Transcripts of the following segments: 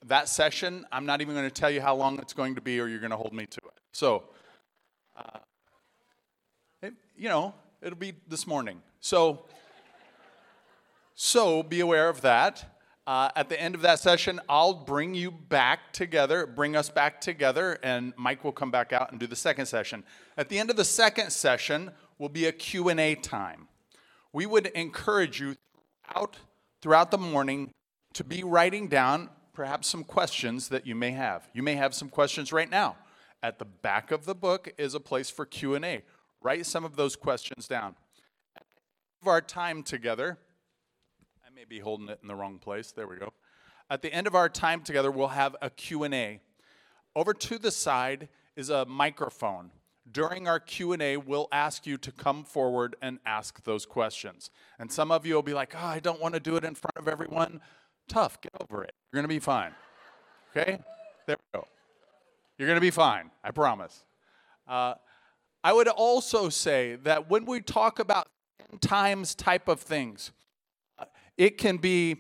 that session, I'm not even going to tell you how long it's going to be, or you're going to hold me to it. So, it'll be this morning. So be aware of that. At the end of that session, I'll bring us back together, and Mike will come back out and do the second session. At the end of the second session will be a Q&A time. We would encourage you throughout the morning to be writing down perhaps some questions that you may have. You may have some questions right now. At the back of the book is a place for Q&A. Write some of those questions down. At the end of our time together, I may be holding it in the wrong place. There we go. At the end of our time together, we'll have a Q&A. Over to the side is a microphone. During our Q&A, we'll ask you to come forward and ask those questions. And some of you will be like, I don't want to do it in front of everyone. Tough, get over it. You're going to be fine. Okay? There we go. You're going to be fine, I promise. I would also say that when we talk about end times type of things, it can be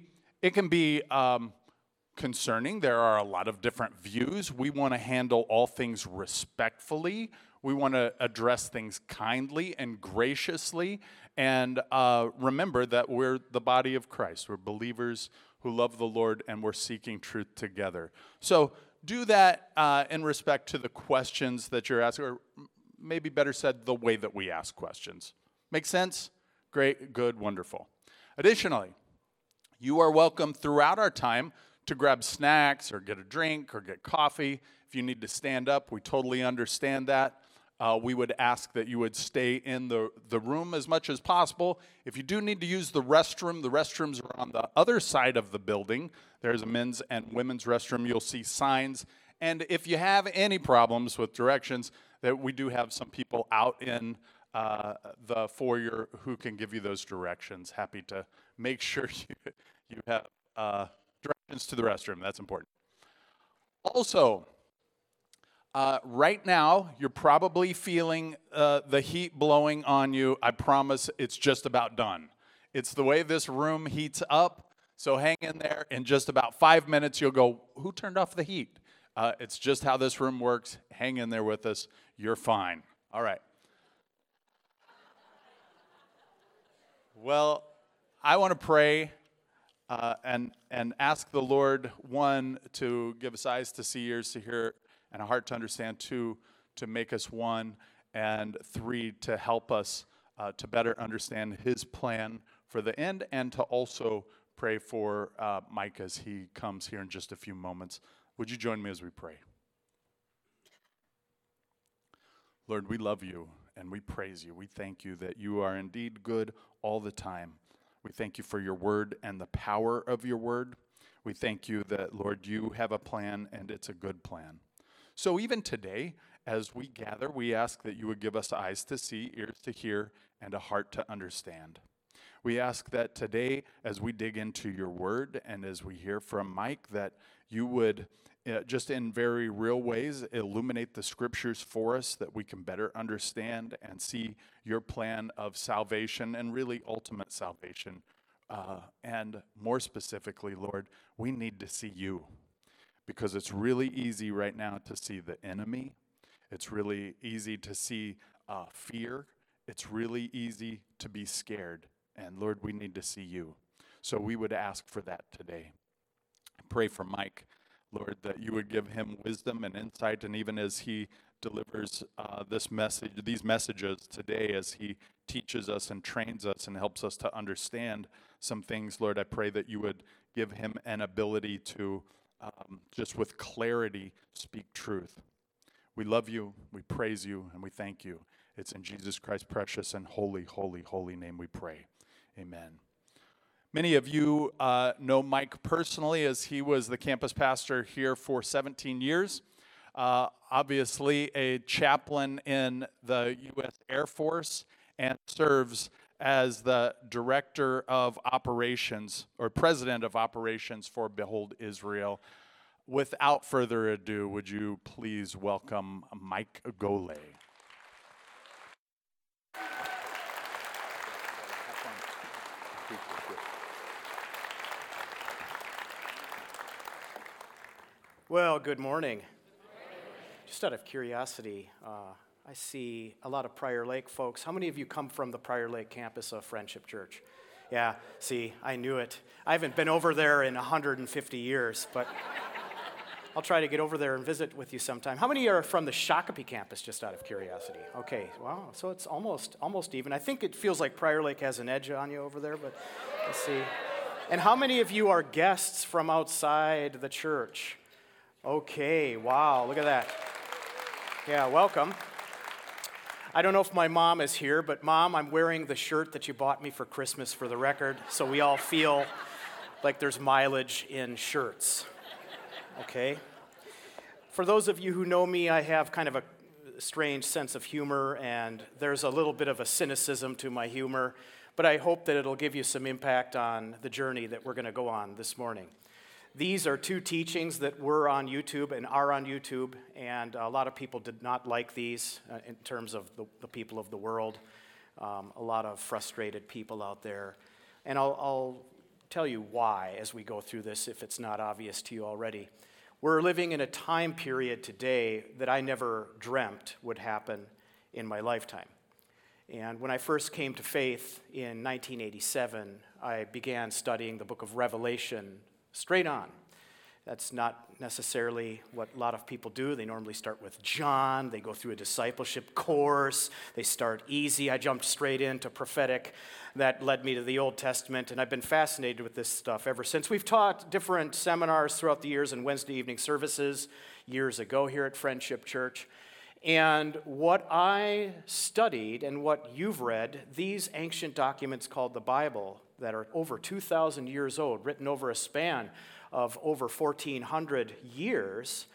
concerning. There are a lot of different views. We want to handle all things respectfully. We want to address things kindly and graciously. And remember that we're the body of Christ. We're believers who love the Lord, and we're seeking truth together. So do that in respect to the questions that you're asking, or maybe better said, the way that we ask questions. Make sense? Great, good, wonderful. Additionally, you are welcome throughout our time to grab snacks or get a drink or get coffee. If you need to stand up, we totally understand that. We would ask that you would stay in the room as much as possible. If you do need to use the restrooms are on the other side of the building. There's a men's and women's restroom. You'll see signs. And if you have any problems with directions, that we do have some people out in the foyer who can give you those directions. Happy to make sure you have directions to the restroom. That's important. Also, right now, you're probably feeling the heat blowing on you. I promise it's just about done. It's the way this room heats up, so hang in there. In just about 5 minutes, you'll go, who turned off the heat? It's just how this room works. Hang in there with us. You're fine. All right. Well, I want to pray and ask the Lord, one, to give us eyes to see, ears to hear, and a heart to understand, two, to make us one, and three, to help us to better understand his plan for the end, and to also pray for Mike as he comes here in just a few moments. Would you join me as we pray? Lord, we love you and we praise you. We thank you that you are indeed good all the time. We thank you for your word and the power of your word. We thank you that, Lord, you have a plan and it's a good plan. So even today, as we gather, we ask that you would give us eyes to see, ears to hear, and a heart to understand. We ask that today, as we dig into your word and as we hear from Mike, that you would, just in very real ways, illuminate the scriptures for us, that we can better understand and see your plan of salvation and really ultimate salvation. And more specifically, Lord, we need to see you, because it's really easy right now to see the enemy. It's really easy to see fear. It's really easy to be scared. And Lord, we need to see you. So we would ask for that today. I pray for Mike, Lord, that you would give him wisdom and insight, and even as he delivers these messages today, as he teaches us and trains us and helps us to understand some things, Lord, I pray that you would give him an ability to just with clarity speak truth. We love you, we praise you, and we thank you. It's in Jesus Christ's precious and holy, holy, holy name we pray. Amen. Many of you know Mike personally, as he was the campus pastor here for 17 years. Obviously a chaplain in the U.S. Air Force, and serves as the director of operations, or president of operations, for Behold Israel. Without further ado, would you please welcome Mike Golay. Well, good morning. Just out of curiosity, I see a lot of Prior Lake folks. How many of you come from the Prior Lake campus of Friendship Church? Yeah, see, I knew it. I haven't been over there in 150 years, but I'll try to get over there and visit with you sometime. How many are from the Shakopee campus, just out of curiosity? Okay, wow, so it's almost even. I think it feels like Prior Lake has an edge on you over there, but let's see. And how many of you are guests from outside the church? Okay, wow, look at that. Yeah, welcome. I don't know if my mom is here, but Mom, I'm wearing the shirt that you bought me for Christmas, for the record, so we all feel like there's mileage in shirts. Okay? For those of you who know me, I have kind of a strange sense of humor, and there's a little bit of a cynicism to my humor, but I hope that it'll give you some impact on the journey that we're going to go on this morning. These are two teachings that were on YouTube and are on YouTube, and a lot of people did not like these in terms of the people of the world. A lot of frustrated people out there. And I'll tell you why as we go through this, if it's not obvious to you already. We're living in a time period today that I never dreamt would happen in my lifetime. And when I first came to faith in 1987, I began studying the book of Revelation straight on. That's not necessarily what a lot of people do. They normally start with John. They go through a discipleship course. They start easy. I jumped straight into prophetic. That led me to the Old Testament, and I've been fascinated with this stuff ever since. We've taught different seminars throughout the years and Wednesday evening services years ago here at Friendship Church. And what I studied and what you've read, these ancient documents called the Bible that are over 2,000 years old, written over a span of over 1,400 years,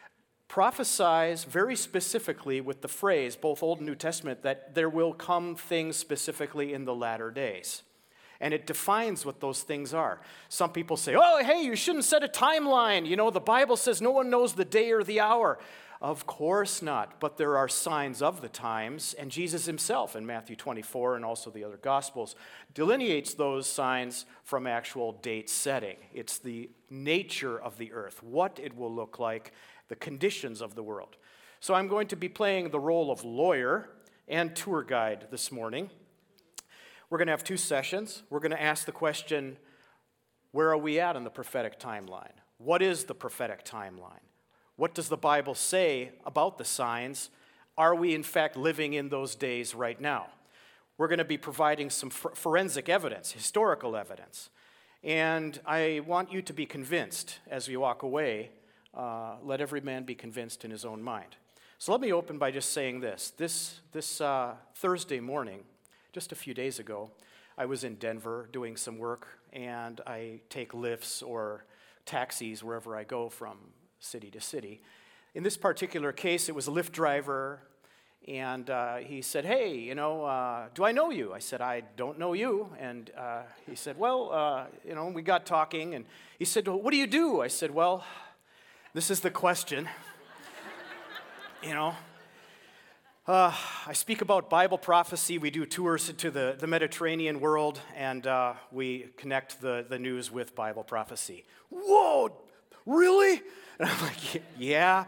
prophesies very specifically with the phrase, both Old and New Testament, that there will come things specifically in the latter days. And it defines what those things are. Some people say, oh, hey, you shouldn't set a timeline. You know, the Bible says no one knows the day or the hour. Of course not, but there are signs of the times, and Jesus himself in Matthew 24 and also the other Gospels delineates those signs from actual date setting. It's the nature of the earth, what it will look like, the conditions of the world. So I'm going to be playing the role of lawyer and tour guide this morning. We're going to have two sessions. We're going to ask the question, where are we at in the prophetic timeline? What is the prophetic timeline? What does the Bible say about the signs? Are we, in fact, living in those days right now? We're going to be providing some forensic evidence, historical evidence. And I want you to be convinced as we walk away. Let every man be convinced in his own mind. So let me open by just saying this. This Thursday morning, just a few days ago, I was in Denver doing some work, and I take lifts or taxis wherever I go from city to city. In this particular case, it was a Lyft driver, and he said, hey, do I know you? I said, I don't know you. And he said, well, we got talking, and he said, well, what do you do? I said, well, this is the question. I speak about Bible prophecy. We do tours to the Mediterranean world, and we connect the news with Bible prophecy. Whoa, really? And I'm like, yeah.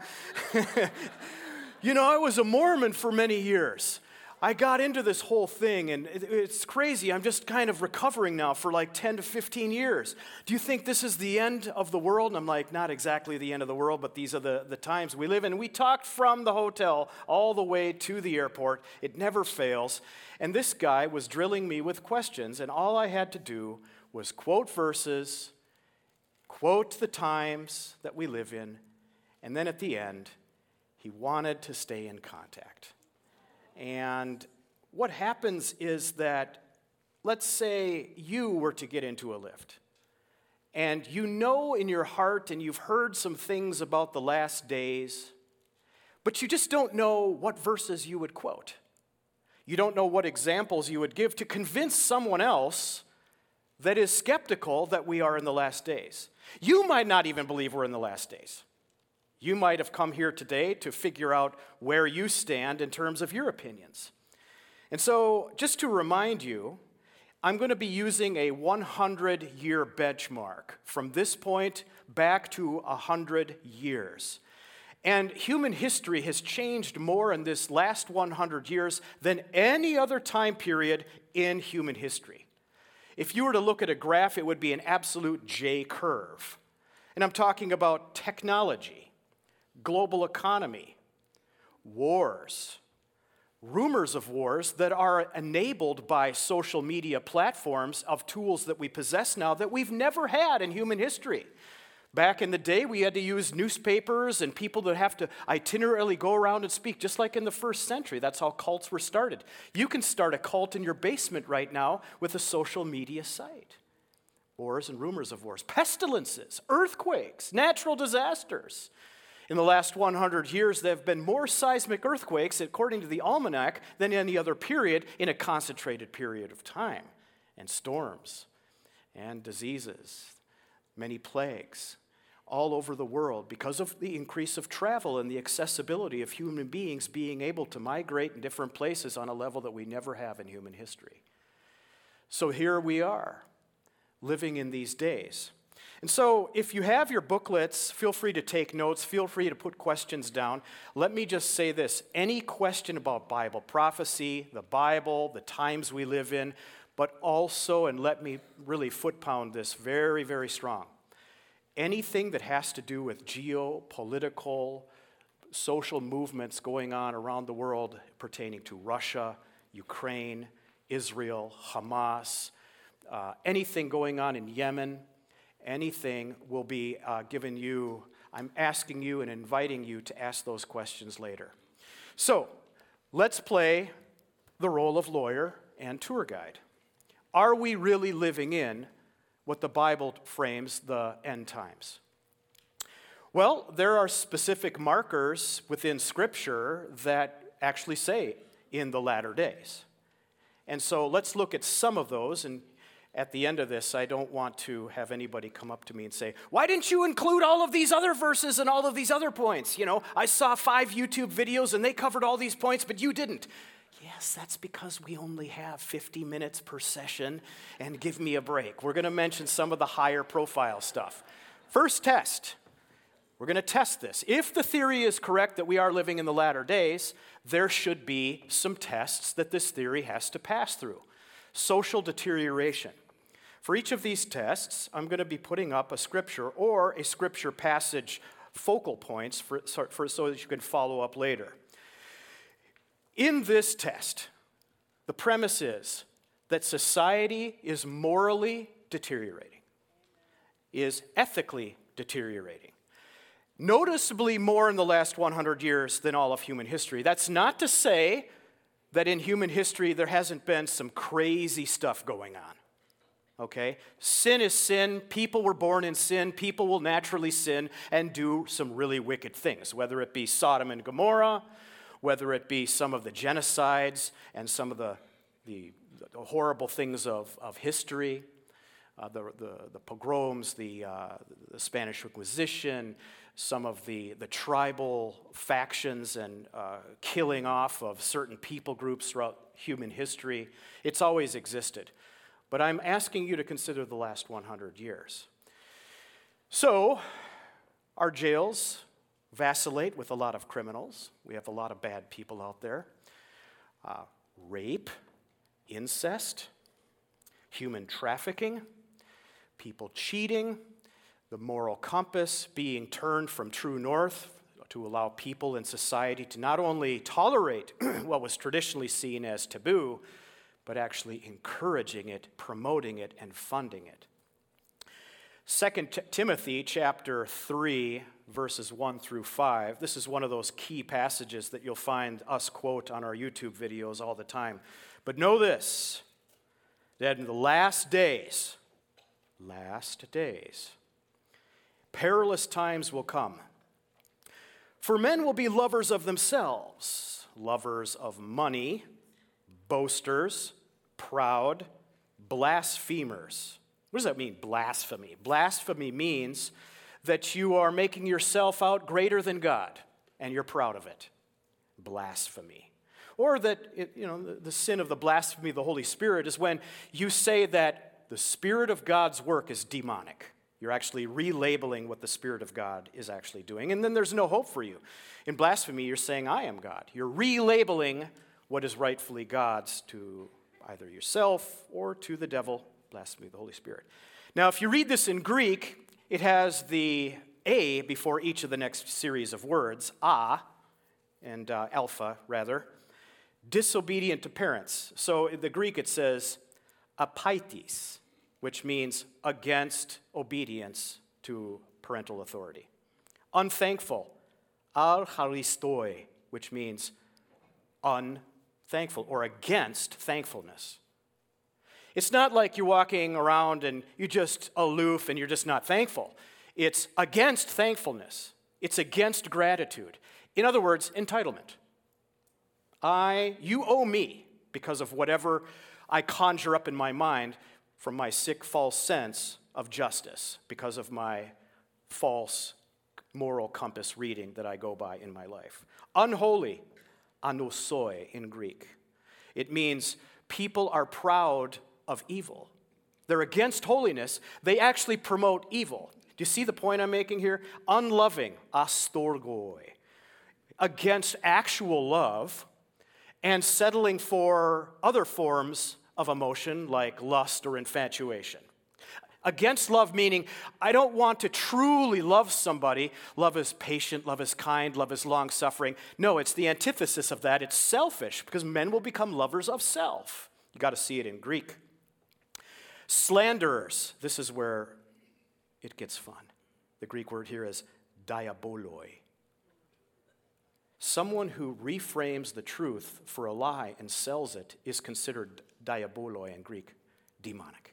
I was a Mormon for many years. I got into this whole thing, and it's crazy. I'm just kind of recovering now for like 10 to 15 years. Do you think this is the end of the world? And I'm like, not exactly the end of the world, but these are the times we live in. We talked from the hotel all the way to the airport. It never fails. And this guy was drilling me with questions, and all I had to do was quote verses, quote the times that we live in, and then at the end, he wanted to stay in contact. And what happens is that, let's say you were to get into a lift, and you know in your heart and you've heard some things about the last days, but you just don't know what verses you would quote. You don't know what examples you would give to convince someone else that is skeptical that we are in the last days. You might not even believe we're in the last days. You might have come here today to figure out where you stand in terms of your opinions. And so, just to remind you, I'm going to be using a 100-year benchmark from this point back to 100 years. And human history has changed more in this last 100 years than any other time period in human history. If you were to look at a graph, it would be an absolute J curve. And I'm talking about technology, global economy, wars, rumors of wars that are enabled by social media platforms of tools that we possess now that we've never had in human history. Back in the day, we had to use newspapers and people that have to itinerarily go around and speak, just like in the first century. That's how cults were started. You can start a cult in your basement right now with a social media site. Wars and rumors of wars, pestilences, earthquakes, natural disasters. In the last 100 years, there have been more seismic earthquakes, according to the almanac, than any other period in a concentrated period of time. And storms and diseases, many plagues, all over the world because of the increase of travel and the accessibility of human beings being able to migrate in different places on a level that we never have in human history. So here we are, living in these days. And so if you have your booklets, feel free to take notes, feel free to put questions down. Let me just say this, any question about Bible prophecy, the Bible, the times we live in, but also, and let me really foot-pound this very, very strong, anything that has to do with geopolitical, social movements going on around the world pertaining to Russia, Ukraine, Israel, Hamas, anything going on in Yemen, anything will be given you. I'm asking you and inviting you to ask those questions later. So, let's play the role of lawyer and tour guide. Are we really living in what the Bible frames the end times? Well, there are specific markers within Scripture that actually say in the latter days. And so let's look at some of those, and at the end of this, I don't want to have anybody come up to me and say, why didn't you include all of these other verses and all of these other points? You know, I saw 5 YouTube videos and they covered all these points, but you didn't. Yes, that's because we only have 50 minutes per session, and give me a break. We're going to mention some of the higher profile stuff. First test. We're going to test this. If the theory is correct that we are living in the latter days, there should be some tests that this theory has to pass through. Social deterioration. For each of these tests, I'm going to be putting up a scripture or a scripture passage focal points so that you can follow up later. In this test, the premise is that society is morally deteriorating, is ethically deteriorating. Noticeably more in the last 100 years than all of human history. That's not to say that in human history there hasn't been some crazy stuff going on. Okay? Sin is sin. People were born in sin. People will naturally sin and do some really wicked things, whether it be Sodom and Gomorrah, whether it be some of the genocides and some of the horrible things of history, the pogroms, the Spanish Inquisition, some of the tribal factions and killing off of certain people groups throughout human history. It's always existed. But I'm asking you to consider the last 100 years. So, our jails vacillate with a lot of criminals. We have a lot of bad people out there. Rape, incest, human trafficking, people cheating, the moral compass being turned from true north to allow people in society to not only tolerate what was traditionally seen as taboo, but actually encouraging it, promoting it, and funding it. 2 Timothy chapter 3, verses 1 through 5. This is one of those key passages that you'll find us quote on our YouTube videos all the time. But know this, that in the last days, perilous times will come. For men will be lovers of themselves, lovers of money, boasters, proud, blasphemers. What does that mean, blasphemy? Blasphemy means that you are making yourself out greater than God, and you're proud of it. Blasphemy. Or that, the sin of the blasphemy of the Holy Spirit is when you say that the Spirit of God's work is demonic. You're actually relabeling what the Spirit of God is actually doing, and then there's no hope for you. In blasphemy, you're saying, I am God. You're relabeling what is rightfully God's to either yourself or to the devil, blasphemy of the Holy Spirit. Now, if you read this in Greek, it has the A before each of the next series of words, and alpha, rather, disobedient to parents. So in the Greek it says apaitis, which means against obedience to parental authority. Unthankful, archaristoi, which means unthankful or against thankfulness. It's not like you're walking around and you're just aloof and you're just not thankful. It's against thankfulness. It's against gratitude. In other words, entitlement. You owe me because of whatever I conjure up in my mind from my sick, false sense of justice, because of my false moral compass reading that I go by in my life. Unholy, anosoi in Greek. It means people are proud of evil. They're against holiness. They actually promote evil. Do you see the point I'm making here? Unloving, astorgoi. Against actual love and settling for other forms of emotion like lust or infatuation. Against love meaning I don't want to truly love somebody. Love is patient, love is kind, love is long-suffering. No, it's the antithesis of that. It's selfish because men will become lovers of self. You got to see it in Greek. Slanderers, this is where it gets fun. The Greek word here is diaboloi. Someone who reframes the truth for a lie and sells it is considered diaboloi in Greek, demonic.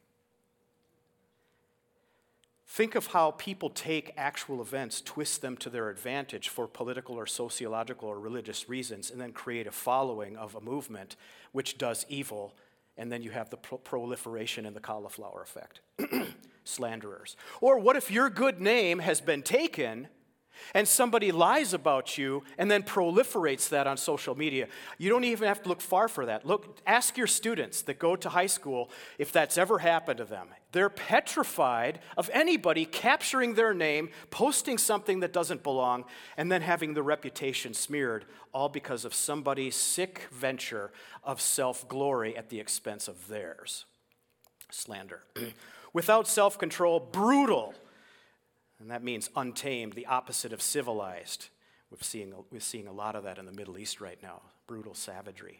Think of how people take actual events, twist them to their advantage for political or sociological or religious reasons, and then create a following of a movement which does evil, and then you have the proliferation and the cauliflower effect. Slanderers. Or what if your good name has been taken and somebody lies about you and then proliferates that on social media? You don't even have to look far for that. Ask your students that go to high school if that's ever happened to them. They're petrified of anybody capturing their name, posting something that doesn't belong, and then having the reputation smeared, all because of somebody's sick venture of self-glory at the expense of theirs. Slander. Without self-control, brutal. And that means untamed, the opposite of civilized. We're seeing a lot of that in the Middle East right now, brutal savagery.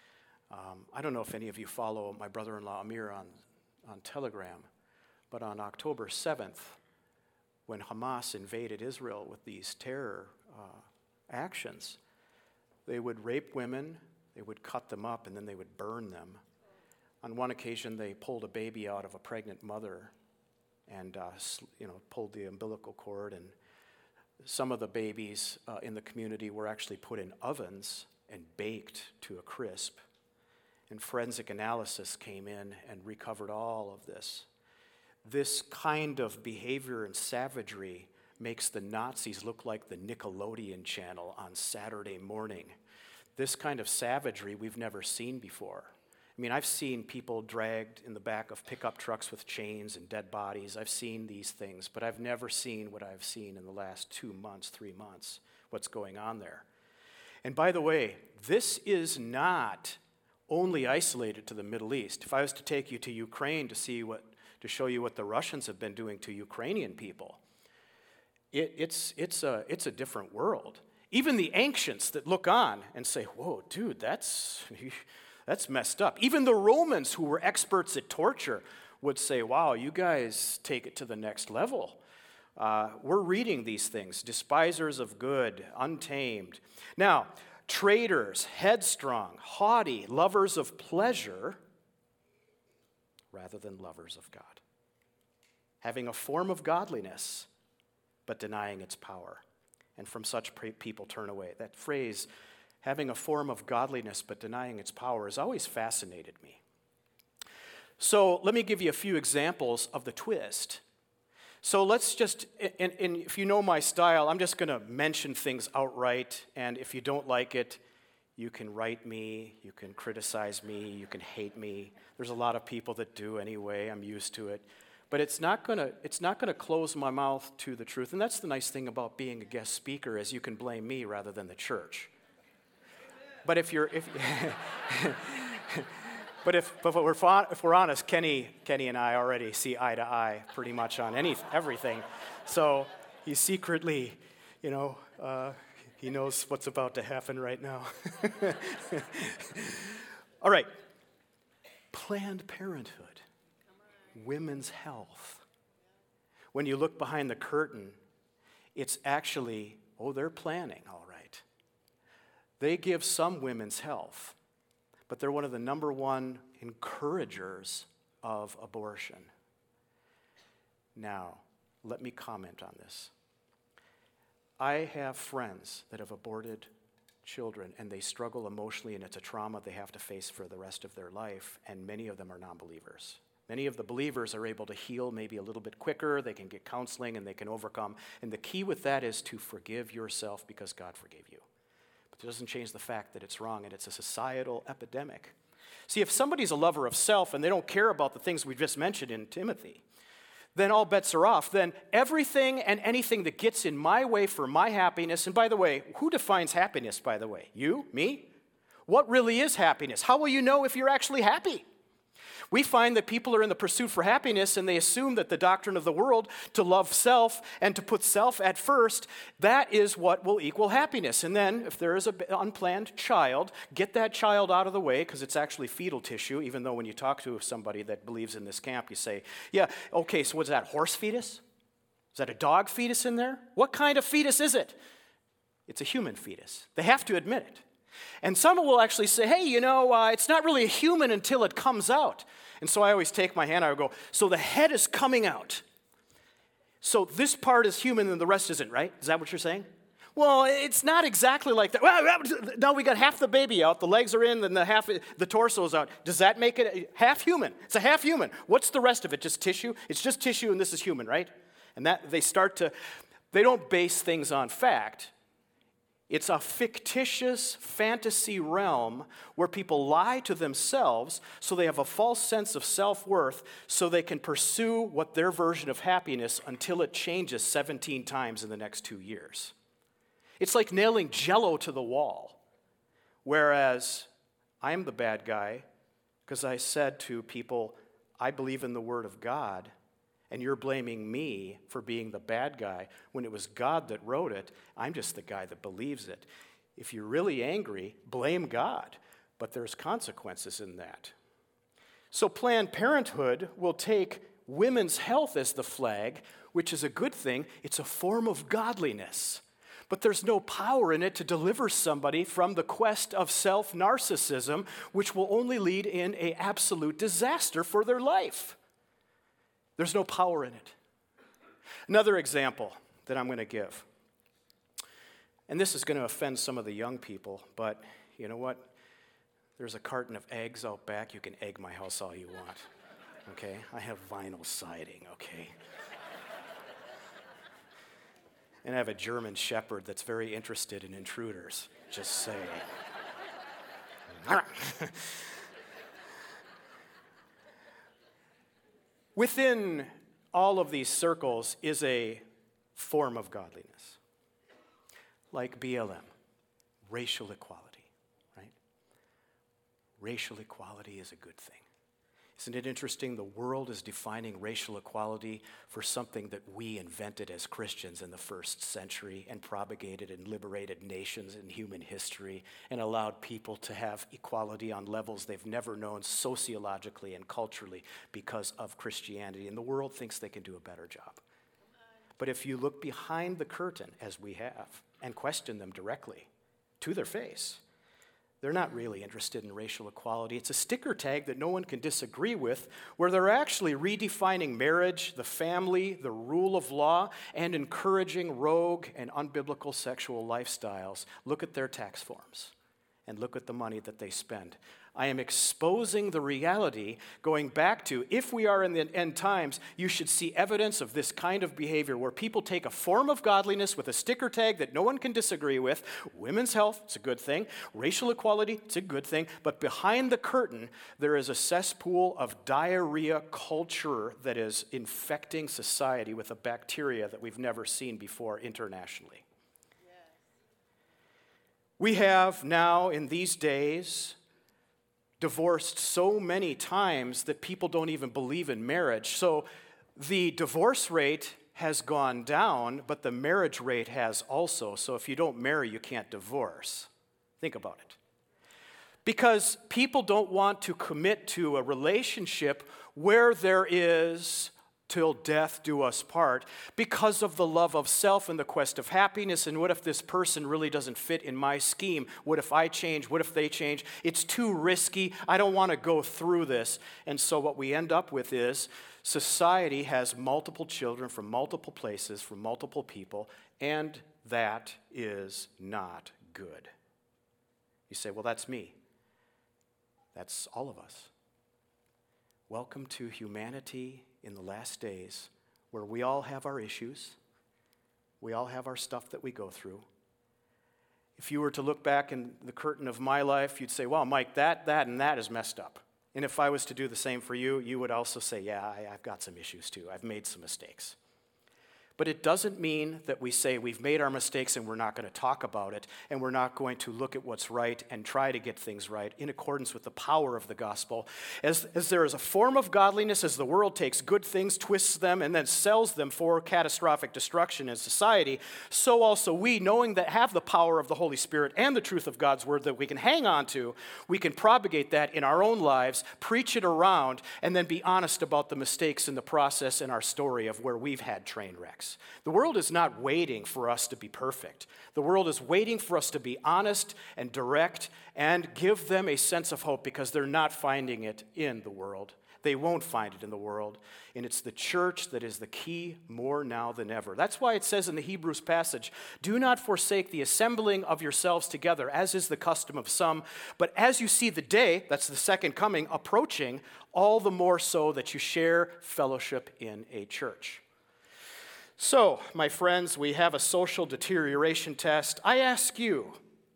I don't know if any of you follow my brother-in-law Amir on Telegram, but on October 7th, when Hamas invaded Israel with these terror actions, they would rape women, they would cut them up, and then they would burn them. On one occasion, they pulled a baby out of a pregnant mother and pulled the umbilical cord, and some of the babies in the community were actually put in ovens and baked to a crisp. And forensic analysis came in and recovered all of this. This kind of behavior and savagery makes the Nazis look like the Nickelodeon channel on Saturday morning. This kind of savagery we've never seen before. I mean, I've seen people dragged in the back of pickup trucks with chains and dead bodies. I've seen these things, but I've never seen what I've seen in the last 2 months, 3 months, what's going on there. And by the way, this is not only isolated to the Middle East. If I was to take you to Ukraine to show you what the Russians have been doing to Ukrainian people, it's a different world. Even the ancients that look on and say, "Whoa, dude, that's messed up." Even the Romans, who were experts at torture, would say, "Wow, you guys take it to the next level." We're reading these things: despisers of good, untamed. Now, traitors, headstrong, haughty, lovers of pleasure rather than lovers of God, having a form of godliness but denying its power. And from such people turn away. That phrase, having a form of godliness but denying its power, has always fascinated me. So let me give you a few examples of the twist. So let's just, and if you know my style, I'm just going to mention things outright, and if you don't like it, You can write me, you can criticize me, you can hate me. There's a lot of people that do anyway. I'm used to it. But it's not gonna close my mouth to the truth. And that's the nice thing about being a guest speaker, is you can blame me rather than the church. But if we're honest, Kenny and I already see eye to eye pretty much on everything. So he's secretly, he knows what's about to happen right now. All right. Planned Parenthood, women's health. When you look behind the curtain, it's actually, they're planning, all right. They give some women's health, but they're one of the number one encouragers of abortion. Now, let me comment on this. I have friends that have aborted children, and they struggle emotionally, and it's a trauma they have to face for the rest of their life, and many of them are non-believers. Many of the believers are able to heal maybe a little bit quicker. They can get counseling, and they can overcome. And the key with that is to forgive yourself because God forgave you. But it doesn't change the fact that it's wrong, and it's a societal epidemic. See, if somebody's a lover of self and they don't care about the things we just mentioned in Timothy, then all bets are off. Then everything and anything that gets in my way for my happiness, and by the way, who defines happiness, by the way? You? Me? What really is happiness? How will you know if you're actually happy? We find that people are in the pursuit for happiness, and they assume that the doctrine of the world, to love self and to put self at first, that is what will equal happiness. And then, if there is an unplanned child, get that child out of the way, because it's actually fetal tissue, even though when you talk to somebody that believes in this camp, you say, yeah, okay, so what's that, horse fetus? Is that a dog fetus in there? What kind of fetus is it? It's a human fetus. They have to admit it. And some will actually say, hey, it's not really a human until it comes out. And so I always take my hand, I would go, so the head is coming out. So this part is human and the rest isn't, right? Is that what you're saying? Well, it's not exactly like that. Well, no, we got half the baby out, the legs are in, and the torso is out. Does that make it half human? It's a half human. What's the rest of it? Just tissue? It's just tissue and this is human, right? And that they don't base things on fact. It's a fictitious fantasy realm where people lie to themselves so they have a false sense of self-worth so they can pursue what their version of happiness until it changes 17 times in the next 2 years. It's like nailing Jell-O to the wall, whereas I'm the bad guy because I said to people, I believe in the Word of God, and you're blaming me for being the bad guy when it was God that wrote it. I'm just the guy that believes it. If you're really angry, blame God, but there's consequences in that. So Planned Parenthood will take women's health as the flag, which is a good thing. It's a form of godliness. But there's no power in it to deliver somebody from the quest of self-narcissism, which will only lead in an absolute disaster for their life. There's no power in it. Another example that I'm going to give, and this is going to offend some of the young people, but you know what? There's a carton of eggs out back. You can egg my house all you want, okay? I have vinyl siding, okay? And I have a German shepherd that's very interested in intruders, just saying. Within all of these circles is a form of godliness, like BLM, racial equality, right? Racial equality is a good thing. Isn't it interesting? The world is defining racial equality for something that we invented as Christians in the first century and propagated and liberated nations in human history and allowed people to have equality on levels they've never known sociologically and culturally because of Christianity. And the world thinks they can do a better job. But if you look behind the curtain, as we have, and question them directly to their face, they're not really interested in racial equality. It's a sticker tag that no one can disagree with, where they're actually redefining marriage, the family, the rule of law, and encouraging rogue and unbiblical sexual lifestyles. Look at their tax forms. and look at the money that they spend. I am exposing the reality, going back to, if we are in the end times, you should see evidence of this kind of behavior where people take a form of godliness with a sticker tag that no one can disagree with. Women's health, it's a good thing. Racial equality, it's a good thing. But behind the curtain, there is a cesspool of diarrhea culture that is infecting society with a bacteria that we've never seen before internationally. We have now, in these days, divorced so many times that people don't even believe in marriage. So the divorce rate has gone down, but the marriage rate has also. So if you don't marry, you can't divorce. Think about it. Because people don't want to commit to a relationship where there is till death do us part, because of the love of self and the quest of happiness. And what if this person really doesn't fit in my scheme? What if I change? What if they change? It's too risky. I don't want to go through this. And so what we end up with is society has multiple children from multiple places, from multiple people, and that is not good. You say, well, that's me. That's all of us. Welcome to humanity in the last days, where we all have our issues. We all have our stuff that we go through. If you were to look back in the curtain of my life, you'd say, well, Mike, that, and that is messed up. And if I was to do the same for you, you would also say, yeah, I've got some issues too. I've made some mistakes. But it doesn't mean that we say we've made our mistakes and we're not going to talk about it, and we're not going to look at what's right and try to get things right in accordance with the power of the gospel. As there is a form of godliness, as the world takes good things, twists them, and then sells them for catastrophic destruction in society, so also we, knowing that have the power of the Holy Spirit and the truth of God's word that we can hang on to, we can propagate that in our own lives, preach it around, and then be honest about the mistakes in the process in our story of where we've had train wrecks. The world is not waiting for us to be perfect. The world is waiting for us to be honest and direct and give them a sense of hope, because they're not finding it in the world. They won't find it in the world. And it's the church that is the key more now than ever. That's why it says in the Hebrews passage, do not forsake the assembling of yourselves together, as is the custom of some, but as you see the day, that's the second coming, approaching, all the more so that you share fellowship in a church. So, my friends, we have a social deterioration test. I ask you,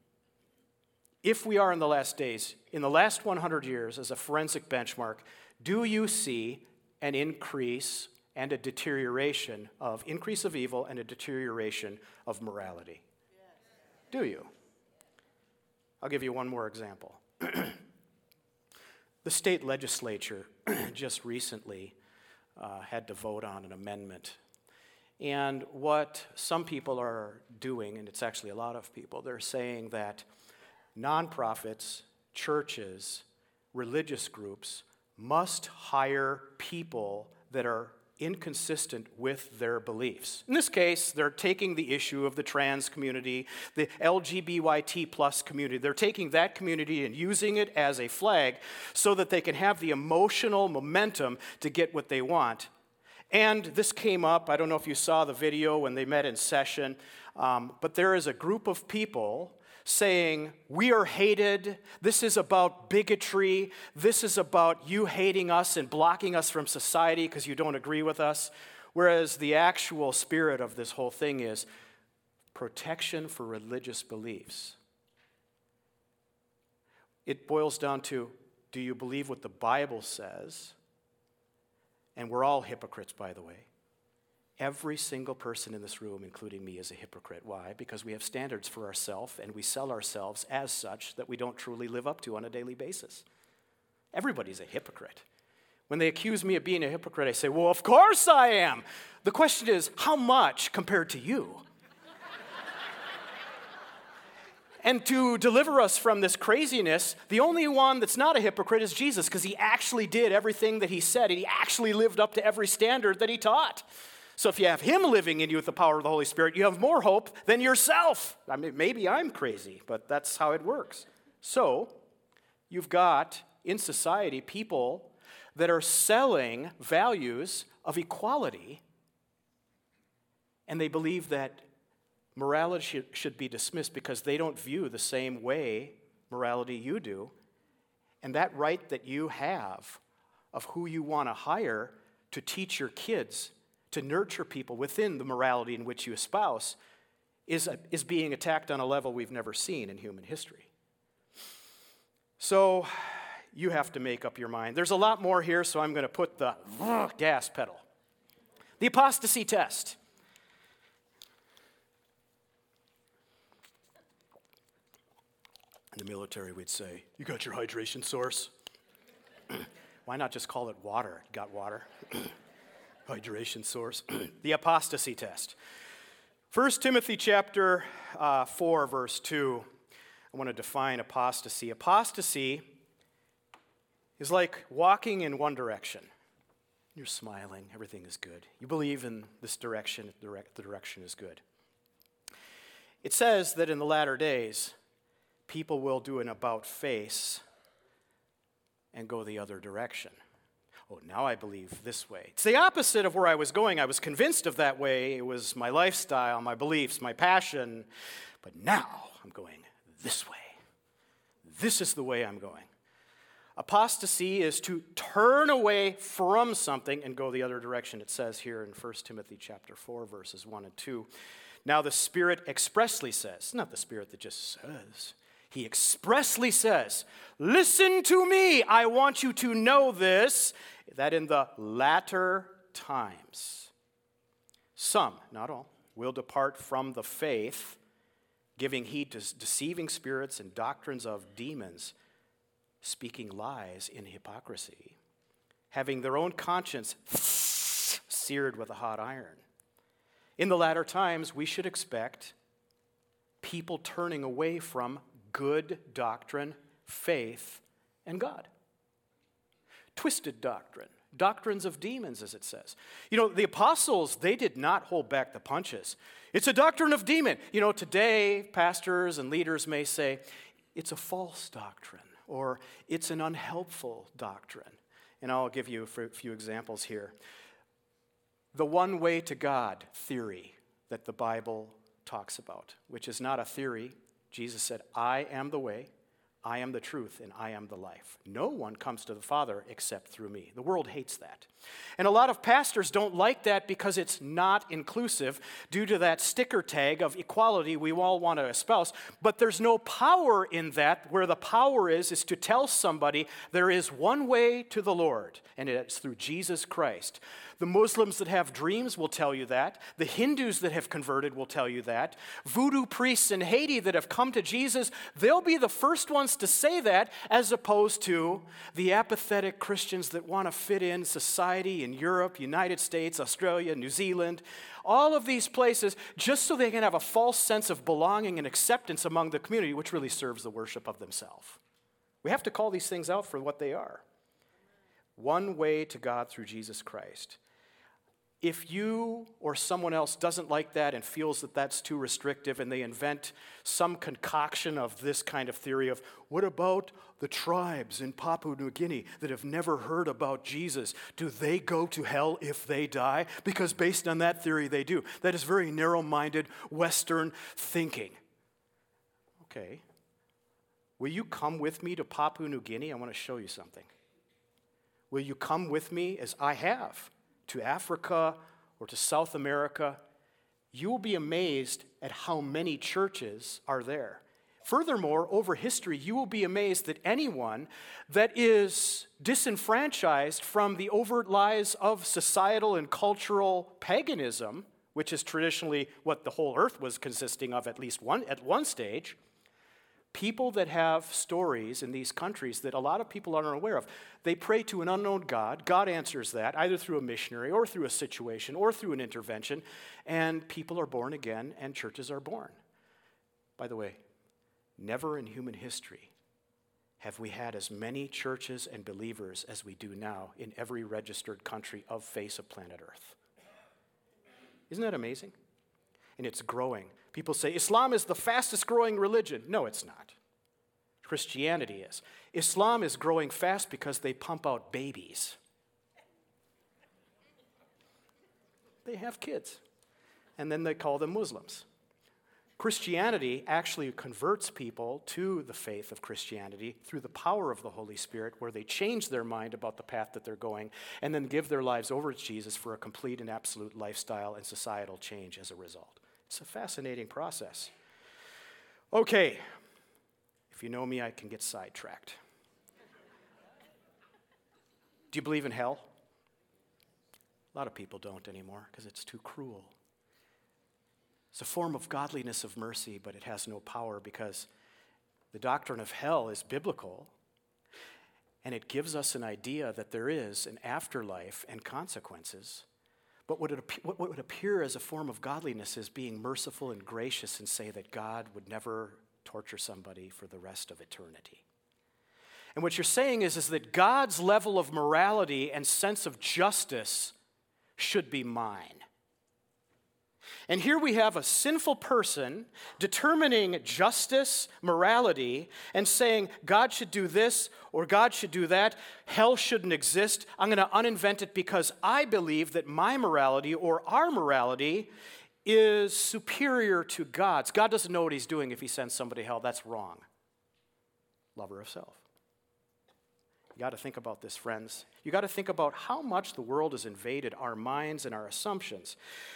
if we are in the last days, in the last 100 years, as a forensic benchmark, do you see an increase and a deterioration of increase of evil and a deterioration of morality? Yes. Do you? I'll give you one more example. The state legislature just recently had to vote on an amendment. And what some people are doing, and it's actually a lot of people, they're saying that nonprofits, churches, religious groups must hire people that are inconsistent with their beliefs. In this case, they're taking the issue of the trans community, the LGBTQ plus community. They're taking that community and using it as a flag so that they can have the emotional momentum to get what they want. And this came up, I don't know if you saw the video when they met in session, but there is a group of people saying, we are hated, this is about bigotry, this is about you hating us and blocking us from society because you don't agree with us, whereas the actual spirit of this whole thing is protection for religious beliefs. It boils down to, do you believe what the Bible says? And we're all hypocrites, by the way. Every single person in this room, including me, is a hypocrite. Why? Because we have standards for ourselves, and we sell ourselves as such that we don't truly live up to on a daily basis. Everybody's a hypocrite. When they accuse me of being a hypocrite, I say, well, of course I am. The question is, how much compared to you? And to deliver us from this craziness, the only one that's not a hypocrite is Jesus, because he actually did everything that he said, and he actually lived up to every standard that he taught. So if you have him living in you with the power of the Holy Spirit, you have more hope than yourself. I mean, maybe I'm crazy, but that's how it works. So you've got, in society, people that are selling values of equality, and they believe that morality should be dismissed because they don't view the same way morality you do, and that right that you have of who you want to hire to teach your kids, to nurture people within the morality in which you espouse, is being attacked on a level we've never seen in human history. So you have to make up your mind. There's a lot more here, so I'm going to put the gas pedal. The apostasy test. In the military, we'd say, "You got your hydration source?" Why not just call it water? Got water? Hydration source. The apostasy test. 1 Timothy chapter 4, verse 2. I want to define apostasy. Apostasy is like walking in one direction. You're smiling, everything is good. You believe in this direction, the direction is good. It says that in the latter days, people will do an about-face and go the other direction. Oh, now I believe this way. It's the opposite of where I was going. I was convinced of that way. It was my lifestyle, my beliefs, my passion. But now I'm going this way. This is the way I'm going. Apostasy is to turn away from something and go the other direction. It says here in 1 Timothy chapter 4, verses 1 and 2. Now the Spirit expressly says, not the Spirit that just says, He expressly says, listen to me, I want you to know this, that in the latter times, some, not all, will depart from the faith, giving heed to deceiving spirits and doctrines of demons, speaking lies in hypocrisy, having their own conscience seared with a hot iron. In the latter times, we should expect people turning away from good doctrine, faith, and God. Twisted doctrine, doctrines of demons, as it says. You know, the apostles, they did not hold back the punches. It's a doctrine of demon. You know, today, pastors and leaders may say, it's a false doctrine, or it's an unhelpful doctrine. And I'll give you a few examples here. The one way to God theory that the Bible talks about, which is not a theory. Jesus said, I am the way, I am the truth, and I am the life. No one comes to the Father except through me. The world hates that. And a lot of pastors don't like that because it's not inclusive due to that sticker tag of equality we all want to espouse. But there's no power in that. Where the power is to tell somebody there is one way to the Lord, and it's through Jesus Christ. The Muslims that have dreams will tell you that. The Hindus that have converted will tell you that. Voodoo priests in Haiti that have come to Jesus, they'll be the first ones to say that, as opposed to the apathetic Christians that want to fit in society in Europe, United States, Australia, New Zealand, all of these places, just so they can have a false sense of belonging and acceptance among the community, which really serves the worship of themselves. We have to call these things out for what they are. One way to God through Jesus Christ. If you or someone else doesn't like that and feels that that's too restrictive, and they invent some concoction of this kind of theory of, what about the tribes in Papua New Guinea that have never heard about Jesus? Do they go to hell if they die? Because based on that theory, they do. That is very narrow-minded Western thinking. Okay. Will you come with me to Papua New Guinea? I want to show you something. Will you come with me, as I have, to Africa or to South America? You will be amazed at how many churches are there. Furthermore, over history, you will be amazed that anyone that is disenfranchised from the overt lies of societal and cultural paganism, which is traditionally what the whole earth was consisting of at one stage, people that have stories in these countries that a lot of people aren't aware of, they pray to an unknown God. God answers that, either through a missionary or through a situation or through an intervention, and people are born again and churches are born. By the way, never in human history have we had as many churches and believers as we do now in every registered country of face of planet Earth. Isn't that amazing? And it's growing. People say Islam is the fastest growing religion. No, it's not. Christianity is. Islam is growing fast because they pump out babies. They have kids. And then they call them Muslims. Christianity actually converts people to the faith of Christianity through the power of the Holy Spirit, where they change their mind about the path that they're going and then give their lives over to Jesus for a complete and absolute lifestyle and societal change as a result. It's a fascinating process. Okay, if you know me, I can get sidetracked. Do you believe in hell? A lot of people don't anymore because it's too cruel. It's a form of godliness of mercy, but it has no power because the doctrine of hell is biblical, and it gives us an idea that there is an afterlife and consequences. But what would appear as a form of godliness is being merciful and gracious and say that God would never torture somebody for the rest of eternity. And what you're saying is that God's level of morality and sense of justice should be mine. And here we have a sinful person determining justice, morality, and saying God should do this or God should do that. Hell shouldn't exist. I'm going to uninvent it because I believe that my morality or our morality is superior to God's. God doesn't know what he's doing if he sends somebody to hell. That's wrong. Lover of self. You got to think about this, friends. You got to think about how much the world has invaded our minds and our assumptions.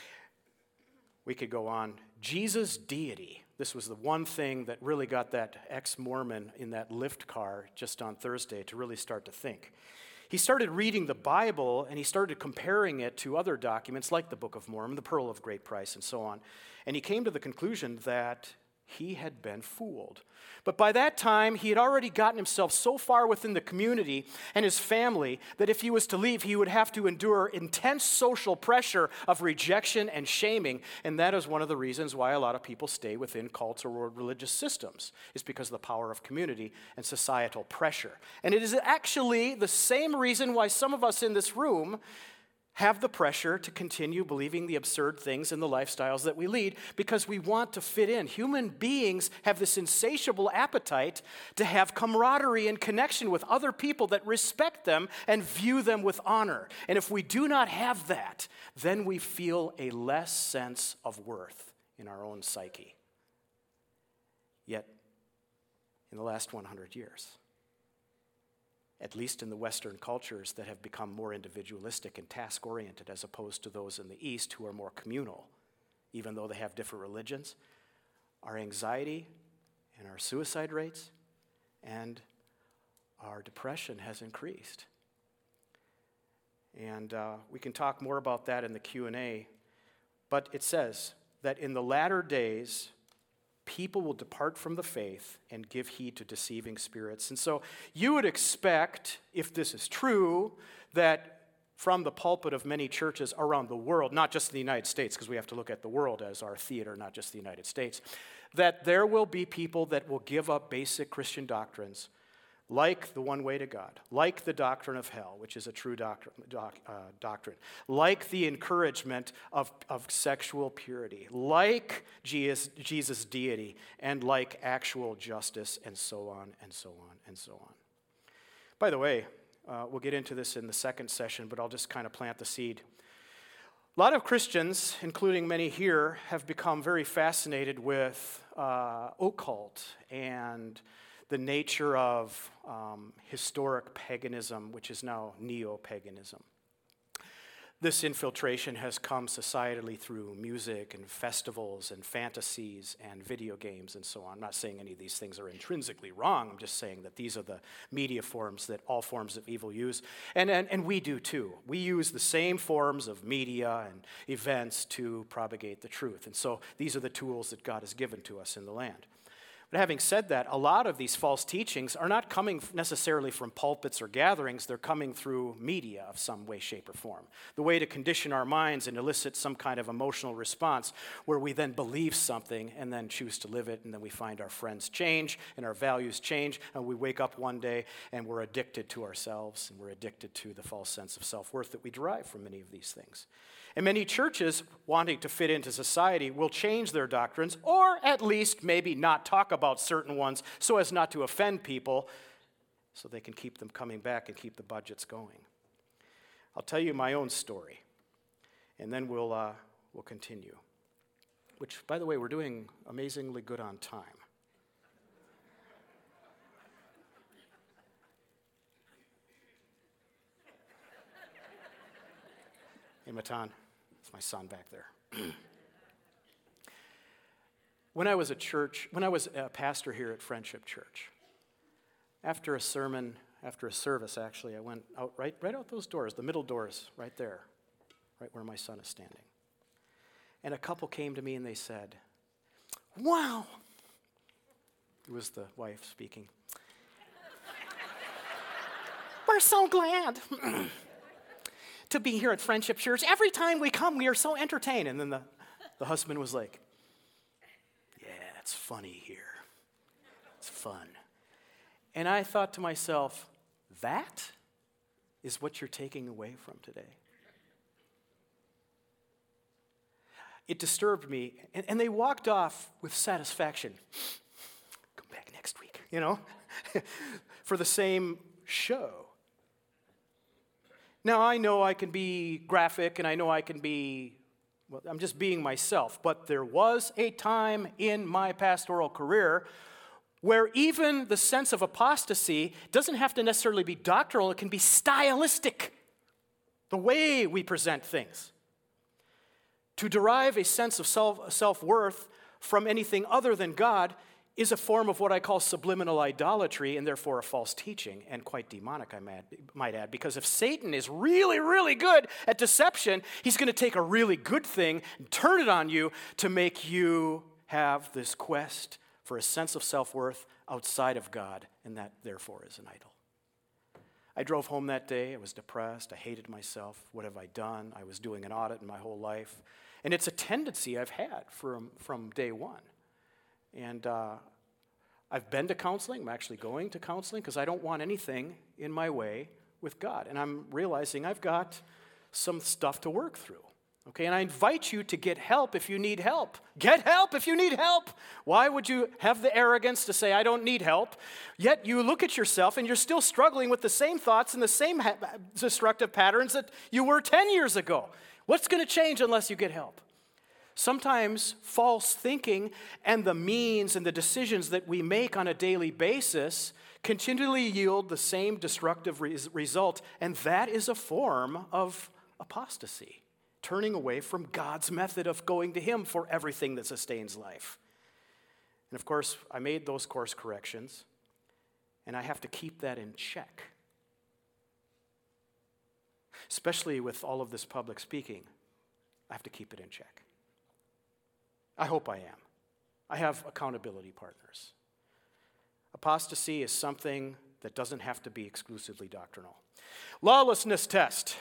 We could go on. Jesus' deity. This was the one thing that really got that ex-Mormon in that lift car just on Thursday to really start to think. He started reading the Bible and he started comparing it to other documents like the Book of Mormon, the Pearl of Great Price, and so on. And he came to the conclusion that he had been fooled. But by that time, he had already gotten himself so far within the community and his family that if he was to leave, he would have to endure intense social pressure of rejection and shaming. And that is one of the reasons why a lot of people stay within cults or religious systems, is because of the power of community and societal pressure. And it is actually the same reason why some of us in this room have the pressure to continue believing the absurd things in the lifestyles that we lead because we want to fit in. Human beings have this insatiable appetite to have camaraderie and connection with other people that respect them and view them with honor. And if we do not have that, then we feel a less sense of worth in our own psyche. Yet, in the last 100 years, at least in the Western cultures that have become more individualistic and task-oriented as opposed to those in the East who are more communal, even though they have different religions, our anxiety and our suicide rates and our depression has increased. And we can talk more about that in the Q&A, but it says that in the latter days, people will depart from the faith and give heed to deceiving spirits. And so you would expect, if this is true, that from the pulpit of many churches around the world, not just in the United States, because we have to look at the world as our theater, not just the United States, that there will be people that will give up basic Christian doctrines like the one way to God, like the doctrine of hell, which is a true doctrine, like the encouragement of sexual purity, like Jesus' deity, and like actual justice, and so on, and so on, and so on. By the way, we'll get into this in the second session, but I'll just kind of plant the seed. A lot of Christians, including many here, have become very fascinated with occult and the nature of historic paganism, which is now neo-paganism. This infiltration has come societally through music and festivals and fantasies and video games and so on. I'm not saying any of these things are intrinsically wrong. I'm just saying that these are the media forms that all forms of evil use. And we do too. We use the same forms of media and events to propagate the truth. And so these are the tools that God has given to us in the land. But having said that, a lot of these false teachings are not coming necessarily from pulpits or gatherings. They're coming through media of some way, shape, or form. The way to condition our minds and elicit some kind of emotional response where we then believe something and then choose to live it, and then we find our friends change and our values change, and we wake up one day and we're addicted to ourselves and we're addicted to the false sense of self-worth that we derive from many of these things. And many churches, wanting to fit into society, will change their doctrines, or at least maybe not talk about certain ones so as not to offend people, so they can keep them coming back and keep the budgets going. I'll tell you my own story, and then we'll continue. which, by the way, we're doing amazingly good on time. Hey, Matan, it's my son back there. When I was a pastor here at Friendship Church, after a service, actually, I went out right out those doors, the middle doors, right there, right where my son is standing. And a couple came to me and they said, "Wow." It was the wife speaking. "We're so glad to be here at Friendship Church. Every time we come, we are so entertained." And then the husband was like, "Yeah, it's funny here. It's fun." And I thought to myself, that is what you're taking away from today? It disturbed me, and they walked off with satisfaction. Come back next week, for the same show. Now, I know I can be graphic, and I know I can be, I'm just being myself, but there was a time in my pastoral career where even the sense of apostasy doesn't have to necessarily be doctrinal, it can be stylistic, the way we present things. To derive a sense of self-worth from anything other than God is a form of what I call subliminal idolatry, and therefore a false teaching, and quite demonic, I might add, because if Satan is really, really good at deception, he's going to take a really good thing and turn it on you to make you have this quest for a sense of self-worth outside of God, and that, therefore, is an idol. I drove home that day. I was depressed. I hated myself. What have I done? I was doing an audit in my whole life. And it's a tendency I've had from day one. And I've been to counseling. I'm actually going to counseling because I don't want anything in my way with God. And I'm realizing I've got some stuff to work through. Okay, and I invite you to get help if you need help. Get help if you need help. Why would you have the arrogance to say, "I don't need help," yet you look at yourself and you're still struggling with the same thoughts and the same destructive patterns that you were 10 years ago? What's going to change unless you get help? Sometimes false thinking and the means and the decisions that we make on a daily basis continually yield the same destructive result, and that is a form of apostasy. Turning away from God's method of going to Him for everything that sustains life. And of course, I made those course corrections, and I have to keep that in check. Especially with all of this public speaking, I have to keep it in check. I hope I am. I have accountability partners. Apostasy is something that doesn't have to be exclusively doctrinal. Lawlessness test.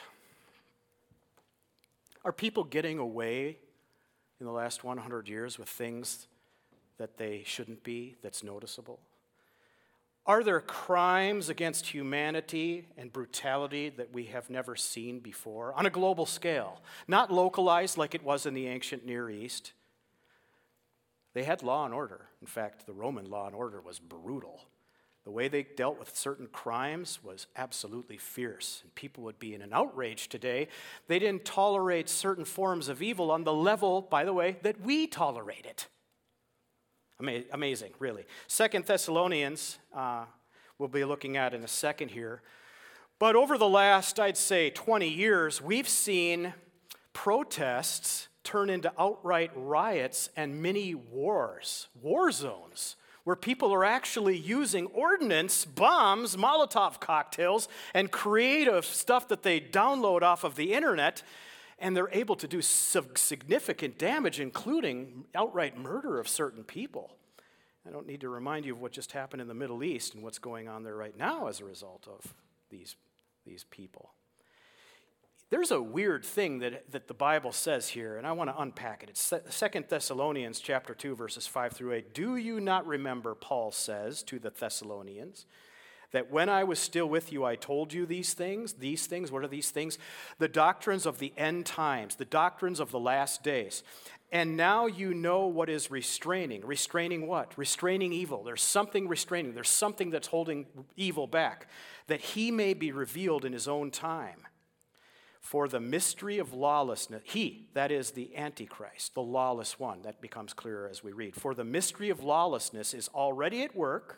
Are people getting away in the last 100 years with things that they shouldn't be, that's noticeable? Are there crimes against humanity and brutality that we have never seen before on a global scale? Not localized like it was in the ancient Near East. They had law and order. In fact, the Roman law and order was brutal. The way they dealt with certain crimes was absolutely fierce, and people would be in an outrage today. They didn't tolerate certain forms of evil on the level, by the way, that we tolerate it. Amazing, really. 2 Thessalonians, we'll be looking at in a second here. But over the last, I'd say, 20 years, we've seen protests turn into outright riots and mini wars, war zones, where people are actually using ordnance, bombs, Molotov cocktails, and creative stuff that they download off of the internet, and they're able to do significant damage, including outright murder of certain people. I don't need to remind you of what just happened in the Middle East and what's going on there right now as a result of these people. There's a weird thing that the Bible says here, and I want to unpack it. It's 2 Thessalonians chapter 2, verses 5 through 8. Do you not remember, Paul says to the Thessalonians, that when I was still with you, I told you these things? These things, what are these things? The doctrines of the end times, the doctrines of the last days. And now you know what is restraining. Restraining what? Restraining evil. There's something restraining. There's something that's holding evil back, that he may be revealed in his own time. For the mystery of lawlessness, he, that is the Antichrist, the lawless one, that becomes clearer as we read. For the mystery of lawlessness is already at work,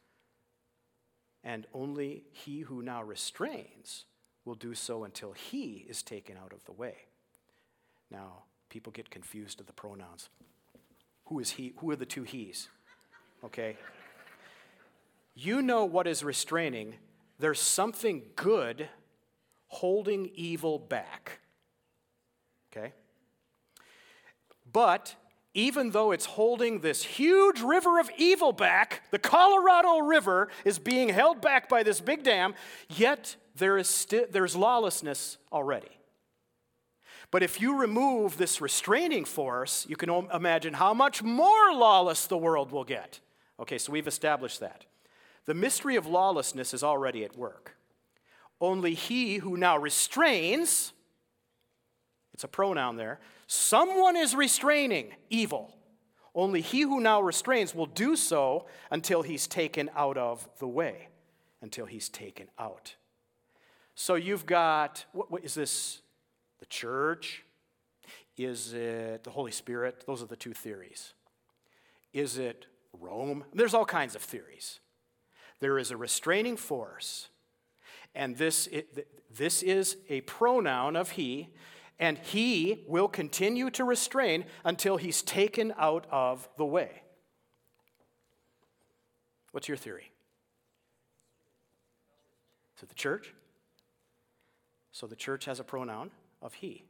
and only he who now restrains will do so until he is taken out of the way. Now, people get confused of the pronouns. Who is he? Who are the two he's? Okay. You know what is restraining. There's something good holding evil back. Okay? But even though it's holding this huge river of evil back, the Colorado River is being held back by this big dam, yet there's lawlessness already. But if you remove this restraining force, you can imagine how much more lawless the world will get. Okay, so we've established that. The mystery of lawlessness is already at work. Only he who now restrains, it's a pronoun there, someone is restraining evil. Only he who now restrains will do so until he's taken out of the way, until he's taken out. So you've got, what is this? The church? Is it the Holy Spirit? Those are the two theories. Is it Rome? There's all kinds of theories. There is a restraining force. And this is a pronoun of he, and he will continue to restrain until he's taken out of the way. What's your theory? Is it the church? So the church has a pronoun of he.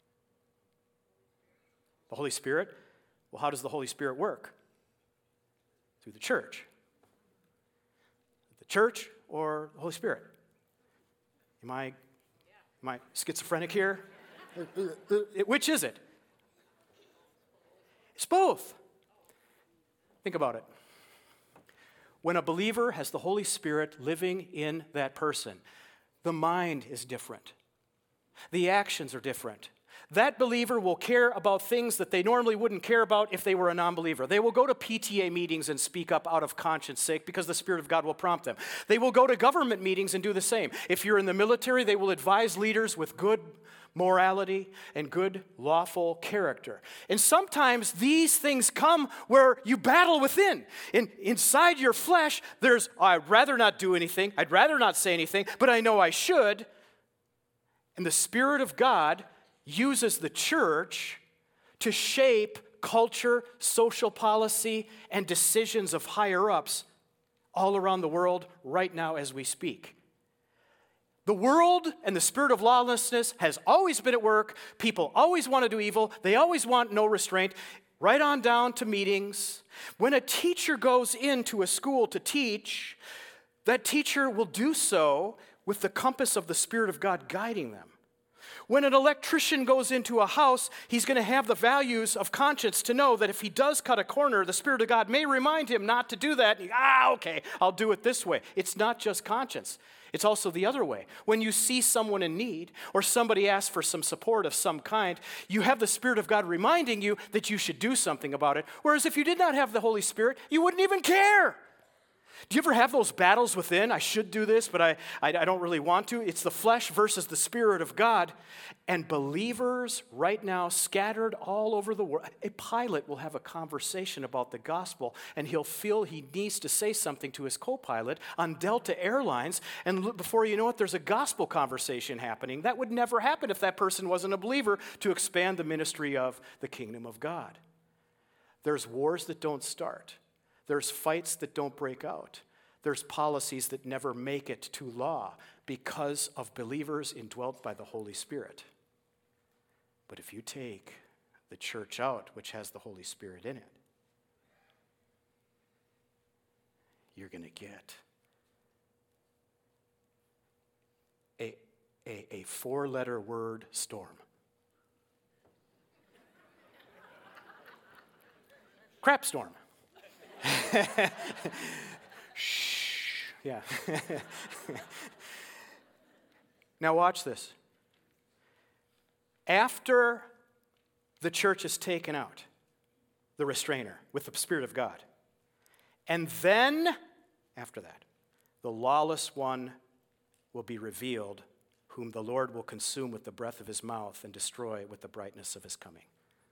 The Holy Spirit? Well, how does the Holy Spirit work? Through the church. The church or the Holy Spirit? Am I schizophrenic here? Which is it? It's both. Think about it. When a believer has the Holy Spirit living in that person, the mind is different. The actions are different. That believer will care about things that they normally wouldn't care about if they were a non-believer. They will go to PTA meetings and speak up out of conscience sake because the Spirit of God will prompt them. They will go to government meetings and do the same. If you're in the military, they will advise leaders with good morality and good lawful character. And sometimes these things come where you battle within. Inside your flesh, there's, I'd rather not do anything, I'd rather not say anything, but I know I should. And the Spirit of God uses the church to shape culture, social policy, and decisions of higher-ups all around the world right now as we speak. The world and the spirit of lawlessness has always been at work. People always want to do evil. They always want no restraint, right on down to meetings. When a teacher goes into a school to teach, that teacher will do so with the compass of the Spirit of God guiding them. When an electrician goes into a house, he's going to have the values of conscience to know that if he does cut a corner, the Spirit of God may remind him not to do that. And okay, I'll do it this way. It's not just conscience. It's also the other way. When you see someone in need or somebody asks for some support of some kind, you have the Spirit of God reminding you that you should do something about it. Whereas if you did not have the Holy Spirit, you wouldn't even care. Do you ever have those battles within? I should do this, but I don't really want to. It's the flesh versus the Spirit of God. And believers right now scattered all over the world. A pilot will have a conversation about the gospel, and he'll feel he needs to say something to his co-pilot on Delta Airlines, and before you know it, there's a gospel conversation happening. That would never happen if that person wasn't a believer to expand the ministry of the kingdom of God. There's wars that don't start. There's fights that don't break out. There's policies that never make it to law because of believers indwelt by the Holy Spirit. But if you take the church out, which has the Holy Spirit in it, you're going to get a four-letter word storm. Crap storm. Shh. Yeah. Now watch this. After the church is taken out, the restrainer with the Spirit of God, and then after that, the lawless one will be revealed, whom the Lord will consume with the breath of his mouth and destroy with the brightness of his coming.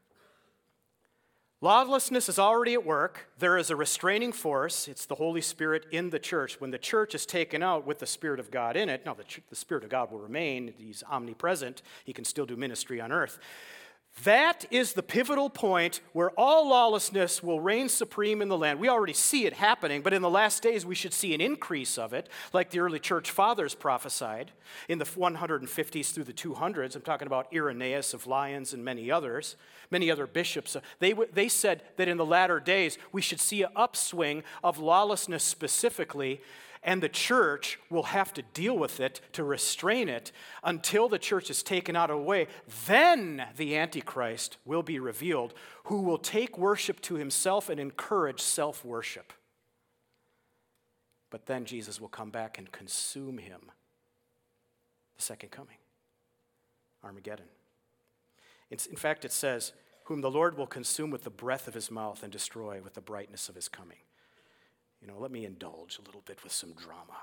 Lawlessness is already at work. There is a restraining force. It's the Holy Spirit in the church. When the church is taken out with the Spirit of God in it, now the Spirit of God will remain. He's omnipresent. He can still do ministry on earth. That is the pivotal point where all lawlessness will reign supreme in the land. We already see it happening, but in the last days we should see an increase of it, like the early church fathers prophesied in the 150s through the 200s. I'm talking about Irenaeus of Lyons and many other bishops. They said that in the latter days we should see an upswing of lawlessness specifically, and the church will have to deal with it to restrain it until the church is taken out of the way. Then the Antichrist will be revealed, who will take worship to himself and encourage self-worship. But then Jesus will come back and consume him. The second coming. Armageddon. In fact, it says, whom the Lord will consume with the breath of his mouth and destroy with the brightness of his coming. Let me indulge a little bit with some drama.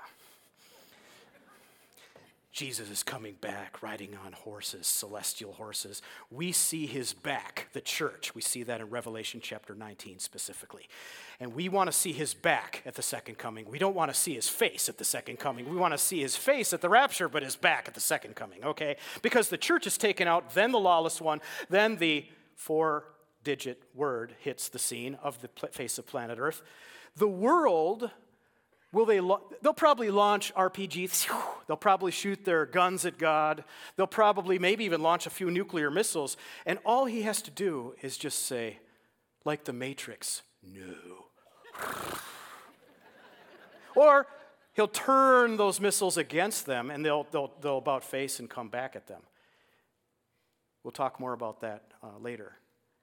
Jesus is coming back riding on horses, celestial horses. We see his back, the church. We see that in Revelation chapter 19 specifically. And we want to see his back at the second coming. We don't want to see his face at the second coming. We want to see his face at the rapture, but his back at the second coming, okay? Because the church is taken out, then the lawless one, then the 4-digit word hits the scene of the face of planet Earth. The world, they'll probably launch RPGs. They'll probably shoot their guns at God. They'll probably maybe even launch a few nuclear missiles. And all he has to do is just say, like the Matrix, no. Or he'll turn those missiles against them, and they'll about face and come back at them. We'll talk more about that later.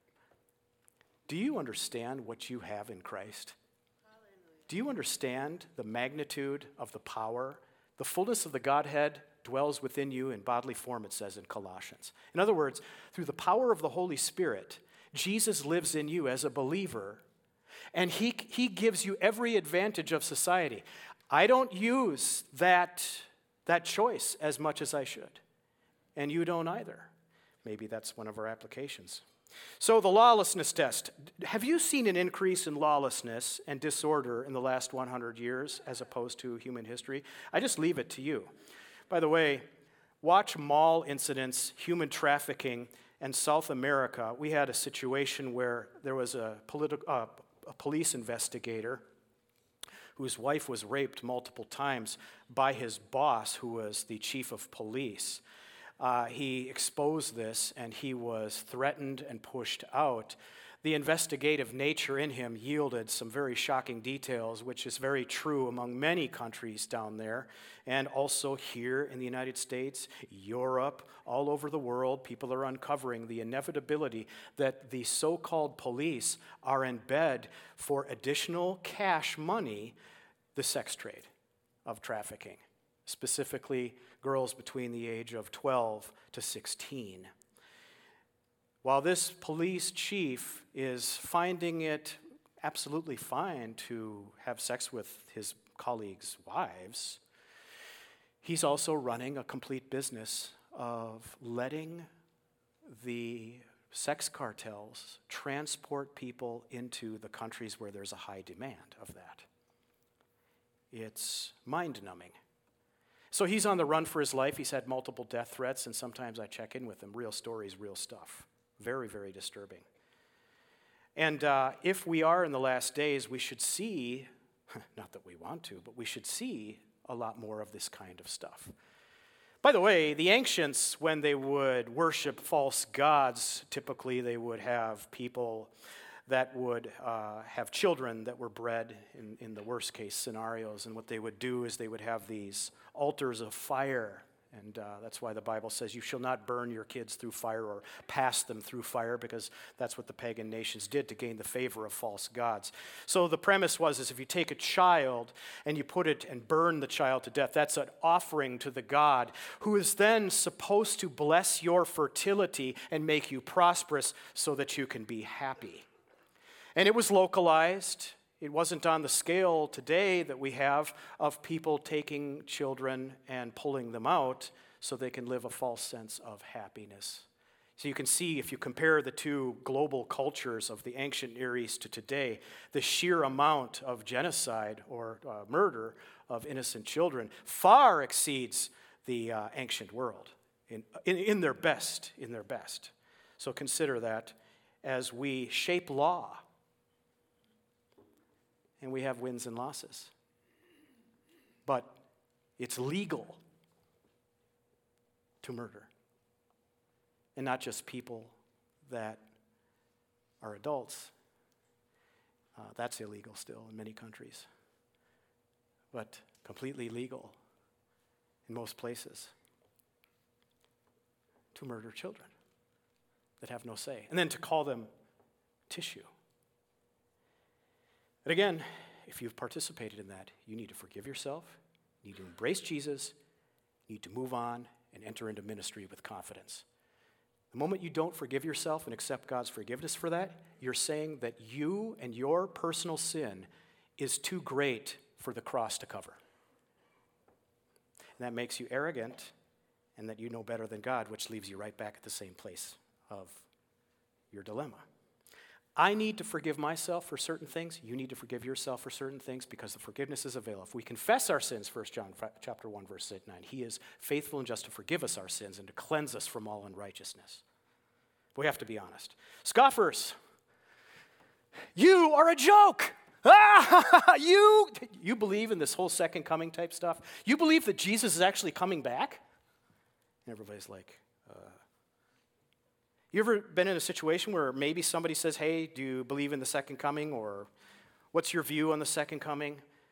Do you understand what you have in Christ? Do you understand the magnitude of the power? The fullness of the Godhead dwells within you in bodily form, it says in Colossians. In other words, through the power of the Holy Spirit, Jesus lives in you as a believer, and he gives you every advantage of society. I don't use that choice as much as I should, and you don't either. Maybe that's one of our applications. So the lawlessness test. Have you seen an increase in lawlessness and disorder in the last 100 years as opposed to human history? I just leave it to you. By the way, watch mall incidents, human trafficking, and South America. We had a situation where there was a police investigator whose wife was raped multiple times by his boss, who was the chief of police. He exposed this, and he was threatened and pushed out. The investigative nature in him yielded some very shocking details, which is very true among many countries down there, and also here in the United States, Europe, all over the world. People are uncovering the inevitability that the so-called police are in bed for additional cash money, the sex trade of trafficking, specifically girls between the age of 12 to 16. While this police chief is finding it absolutely fine to have sex with his colleagues' wives, he's also running a complete business of letting the sex cartels transport people into the countries where there's a high demand of that. It's mind-numbing. So he's on the run for his life. He's had multiple death threats, and sometimes I check in with him. Real stories, real stuff. Very, very disturbing. And if we are in the last days, we should see, not that we want to, but we should see a lot more of this kind of stuff. By the way, the ancients, when they would worship false gods, typically they would have people that would have children that were bred in the worst case scenarios. And what they would do is they would have these altars of fire. And that's why the Bible says you shall not burn your kids through fire or pass them through fire, because that's what the pagan nations did to gain the favor of false gods. So the premise is if you take a child and you put it and burn the child to death, that's an offering to the god who is then supposed to bless your fertility and make you prosperous so that you can be happy. And it was localized. It wasn't on the scale today that we have of people taking children and pulling them out. so they can live a false sense of happiness. So you can see, if you compare the two global cultures of the ancient Near East to today, the sheer amount of genocide or murder of innocent children far exceeds the ancient world in their best. So consider that as we shape law, and we have wins and losses. But it's legal to murder. And not just people that are adults. That's illegal still in many countries. But completely legal in most places to murder children that have no say. And then to call them tissue. And again, if you've participated in that, you need to forgive yourself, you need to embrace Jesus, you need to move on and enter into ministry with confidence. The moment you don't forgive yourself and accept God's forgiveness for that, you're saying that you and your personal sin is too great for the cross to cover. And that makes you arrogant and that you know better than God, which leaves you right back at the same place of your dilemma. I need to forgive myself for certain things. You need to forgive yourself for certain things because the forgiveness is available. If we confess our sins, 1 John chapter 1, verse 9, he is faithful and just to forgive us our sins and to cleanse us from all unrighteousness. But we have to be honest. Scoffers, you are a joke. You believe in this whole second coming type stuff? You believe that Jesus is actually coming back? And everybody's like, You ever been in a situation where maybe somebody says, hey, do you believe in the second coming? Or what's your view on the second coming?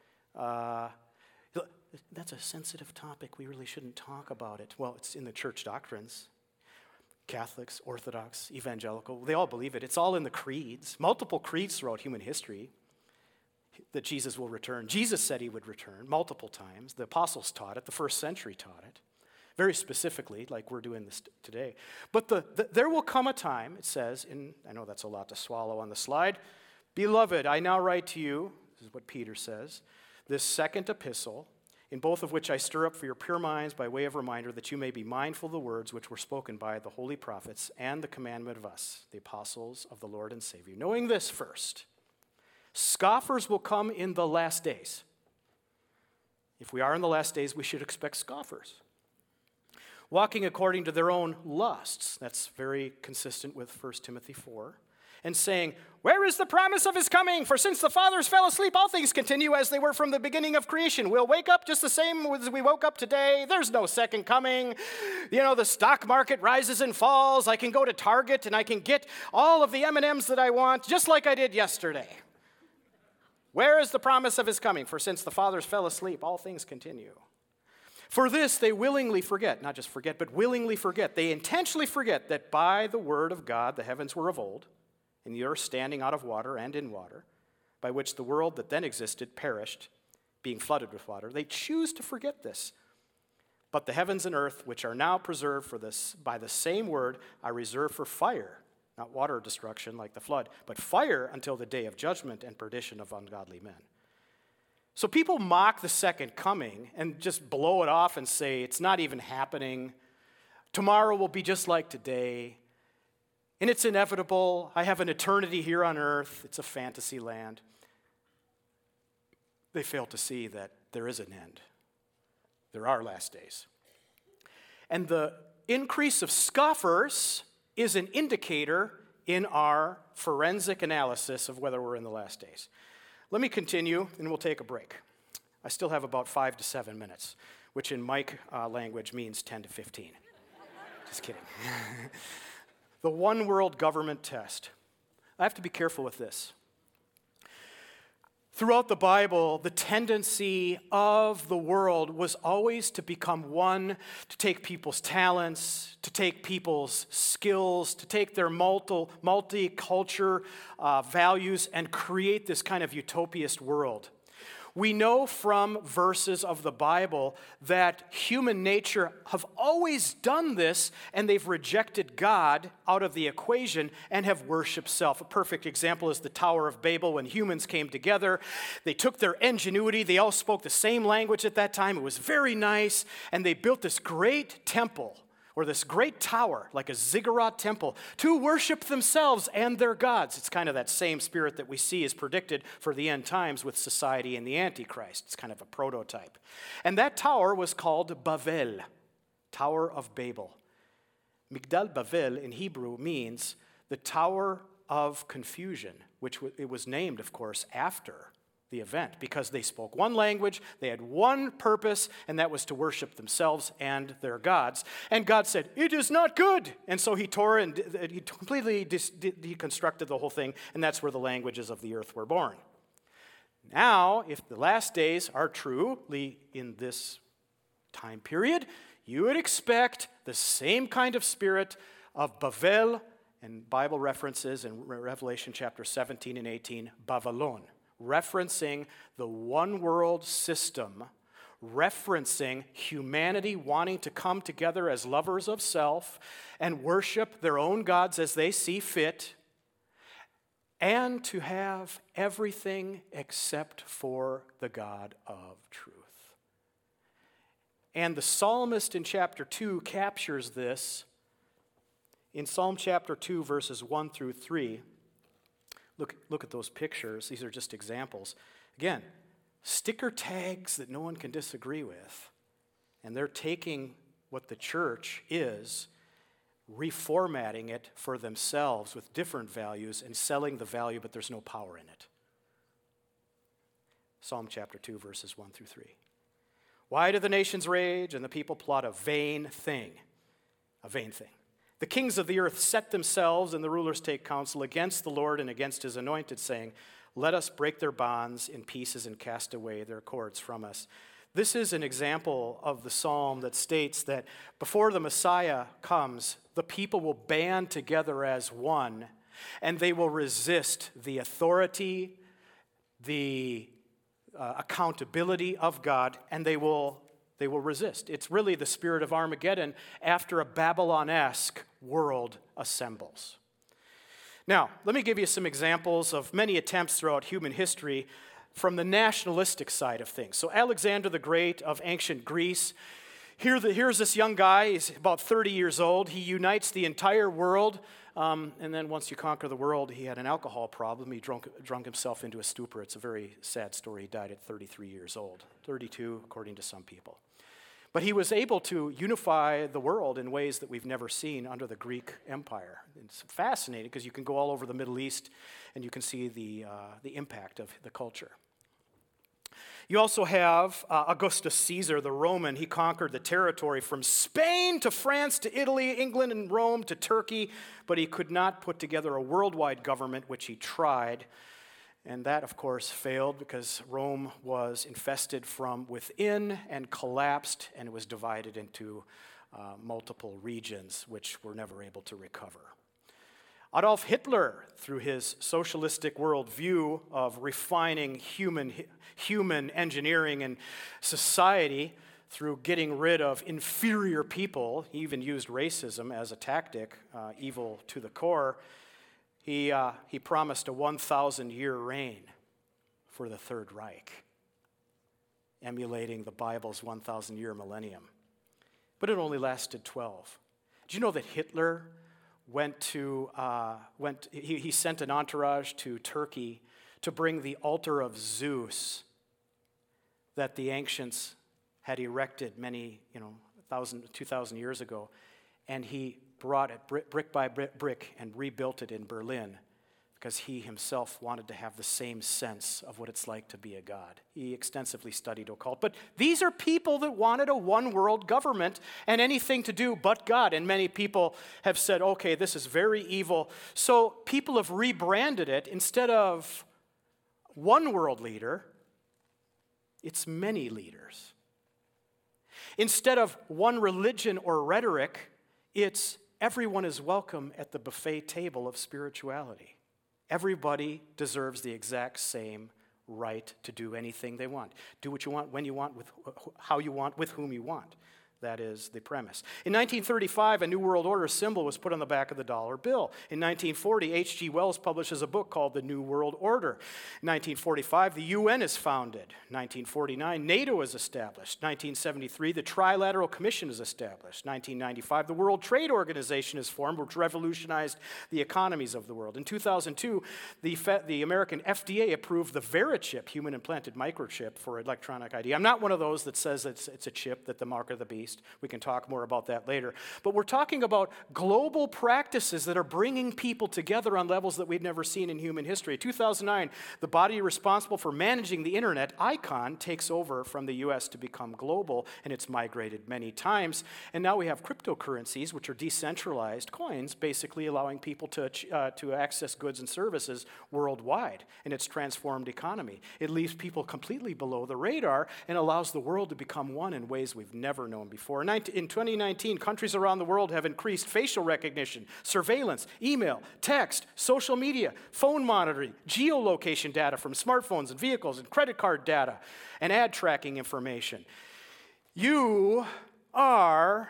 That's a sensitive topic. We really shouldn't talk about it. Well, it's in the church doctrines. Catholics, Orthodox, Evangelical, they all believe it. It's all in the creeds, multiple creeds throughout human history, that Jesus will return. Jesus said he would return multiple times. The apostles taught it. The first century taught it. Very specifically, like we're doing this today. But there will come a time, it says, I know that's a lot to swallow on the slide. Beloved, I now write to you, this is what Peter says, this second epistle, in both of which I stir up for your pure minds by way of reminder that you may be mindful of the words which were spoken by the holy prophets and the commandment of us, the apostles of the Lord and Savior. Knowing this first, scoffers will come in the last days. If we are in the last days, we should expect scoffers. Walking according to their own lusts. That's very consistent with 1 Timothy 4. And saying, where is the promise of his coming? For since the fathers fell asleep, all things continue as they were from the beginning of creation. We'll wake up just the same as we woke up today. There's no second coming. The stock market rises and falls. I can go to Target and I can get all of the M&Ms that I want, just like I did yesterday. Where is the promise of his coming? For since the fathers fell asleep, all things continue. For this they willingly forget, not just forget, but willingly forget. They intentionally forget that by the word of God the heavens were of old, and the earth standing out of water and in water, by which the world that then existed perished, being flooded with water. They choose to forget this. But the heavens and earth, which are now preserved for this, by the same word, I reserve for fire, not water destruction like the flood, but fire until the day of judgment and perdition of ungodly men. So people mock the second coming and just blow it off and say, it's not even happening. Tomorrow will be just like today. And it's inevitable. I have an eternity here on earth. It's a fantasy land. They fail to see that there is an end. There are last days. And the increase of scoffers is an indicator in our forensic analysis of whether we're in the last days. Let me continue, and we'll take a break. I still have about 5 to 7 minutes, which in Mike language means 10 to 15. Just kidding. The one world government test. I have to be careful with this. Throughout the Bible, the tendency of the world was always to become one, to take people's talents, to take people's skills, to take their multicultural values and create this kind of utopiast world We know from verses of the Bible that human nature have always done this, and they've rejected God out of the equation and have worshiped self. A perfect example is the Tower of Babel. When humans came together, they took their ingenuity. They all spoke the same language at that time. It was very nice, and they built this great temple, or this great tower, like a ziggurat temple, to worship themselves and their gods. It's kind of that same spirit that we see is predicted for the end times with society and the Antichrist. It's kind of a prototype. And that tower was called Bavel, Tower of Babel. Migdal Bavel in Hebrew means the Tower of Confusion, which it was named, of course, after the event, because they spoke one language, they had one purpose, and that was to worship themselves and their gods. And God said, "It is not good." And so he tore and he completely deconstructed the whole thing, and that's where the languages of the earth were born. Now, if the last days are truly in this time period, you would expect the same kind of spirit of Bavel, and Bible references in Revelation chapter 17 and 18, Babylon, referencing the one world system, referencing humanity wanting to come together as lovers of self and worship their own gods as they see fit, and to have everything except for the God of truth. And the psalmist in chapter 2 captures this in Psalm chapter 2, verses 1 through 3. Look at those pictures. These are just examples. Again, sticker tags that no one can disagree with. And they're taking what the church is, reformatting it for themselves with different values and selling the value, but there's no power in it. Psalm chapter 2, verses 1 through 3. Why do the nations rage and the people plot a vain thing? A vain thing. The kings of the earth set themselves, and the rulers take counsel against the Lord and against his anointed, saying, "Let us break their bonds in pieces and cast away their cords from us." This is an example of the psalm that states that before the Messiah comes, the people will band together as one, and they will resist the authority, the accountability of God, and they will resist. It's really the spirit of Armageddon after a Babylon-esque world assembles. Now, let me give you some examples of many attempts throughout human history from the nationalistic side of things. So Alexander the Great of ancient Greece, here's this young guy, he's about 30 years old. He unites the entire world, and then once you conquer the world, he had an alcohol problem. He drunk himself into a stupor. It's a very sad story. He died at 33 years old, 32 according to some people. But he was able to unify the world in ways that we've never seen under the Greek Empire. It's fascinating because you can go all over the Middle East and you can see the impact of the culture. You also have Augustus Caesar, the Roman. He conquered the territory from Spain to France to Italy, England and Rome to Turkey, but he could not put together a worldwide government, which he tried. And that, of course, failed because Rome was infested from within and collapsed, and it was divided into multiple regions, which were never able to recover. Adolf Hitler, through his socialistic worldview of refining human engineering and society through getting rid of inferior people, he even used racism as a tactic, evil to the core. He promised a 1,000-year reign for the Third Reich, emulating the Bible's 1,000-year millennium. But it only lasted 12. Do you know that Hitler he sent an entourage to Turkey to bring the altar of Zeus that the ancients had erected many, 2,000 years ago, and he brought it brick by brick and rebuilt it in Berlin because he himself wanted to have the same sense of what it's like to be a god. He extensively studied occult. But these are people that wanted a one-world government and anything to do but God. And many people have said, okay, this is very evil. So people have rebranded it. Instead of one world leader, it's many leaders. Instead of one religion or rhetoric, it's everyone is welcome at the buffet table of spirituality. Everybody deserves the exact same right to do anything they want. Do what you want, when you want, with how you want, with whom you want. That is the premise. In 1935, a New World Order symbol was put on the back of the dollar bill. In 1940, H.G. Wells publishes a book called The New World Order. In 1945, the UN is founded. 1949, NATO is established. 1973, the Trilateral Commission is established. 1995, the World Trade Organization is formed, which revolutionized the economies of the world. In 2002, the American FDA approved the Verichip, human implanted microchip for electronic ID. I'm not one of those that says it's a chip, that the mark of the beast. We can talk more about that later. But we're talking about global practices that are bringing people together on levels that we've never seen in human history. In 2009, the body responsible for managing the internet, ICON, takes over from the U.S. to become global, and it's migrated many times. And now we have cryptocurrencies, which are decentralized coins, basically allowing people to access goods and services worldwide in its transformed economy. It leaves people completely below the radar and allows the world to become one in ways we've never known before. In 2019, countries around the world have increased facial recognition, surveillance, email, text, social media, phone monitoring, geolocation data from smartphones and vehicles, and credit card data, and ad tracking information. You are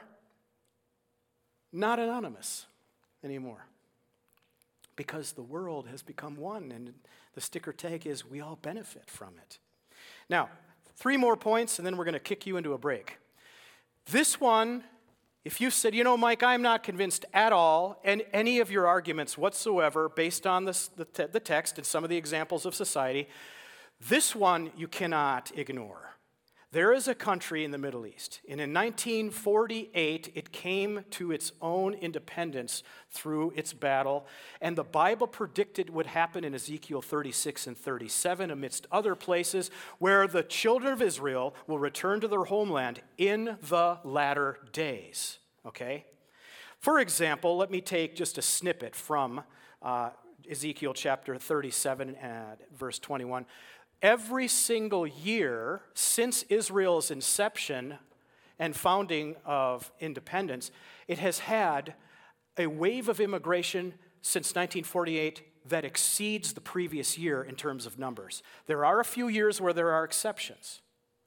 not anonymous anymore because the world has become one, and the sticker tag is we all benefit from it. Now, 3 more points, and then we're going to kick you into a break. This one, if you said, Mike, I'm not convinced at all, and any of your arguments whatsoever based on the text and some of the examples of society, this one you cannot ignore. There is a country in the Middle East, and in 1948, it came to its own independence through its battle, and the Bible predicted would happen in Ezekiel 36 and 37, amidst other places, where the children of Israel will return to their homeland in the latter days, okay? For example, let me take just a snippet from Ezekiel chapter 37 and verse 21. Every single year since Israel's inception and founding of independence, it has had a wave of immigration since 1948 that exceeds the previous year in terms of numbers. There are a few years where there are exceptions.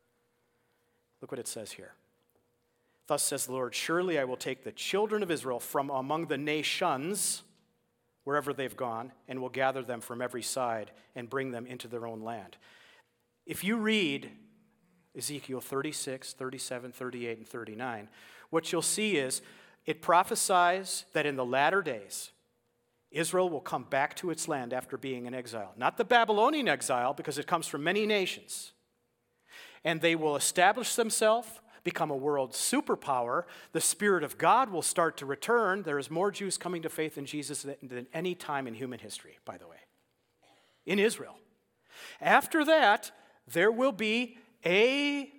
Look what it says here. Thus says the Lord, surely I will take the children of Israel from among the nations, wherever they've gone, and will gather them from every side and bring them into their own land. If you read Ezekiel 36, 37, 38, and 39, what you'll see is it prophesies that in the latter days, Israel will come back to its land after being in exile. Not the Babylonian exile, because it comes from many nations. And they will establish themselves, become a world superpower. The Spirit of God will start to return. There is more Jews coming to faith in Jesus than any time in human history, by the way, in Israel. After that, there will be a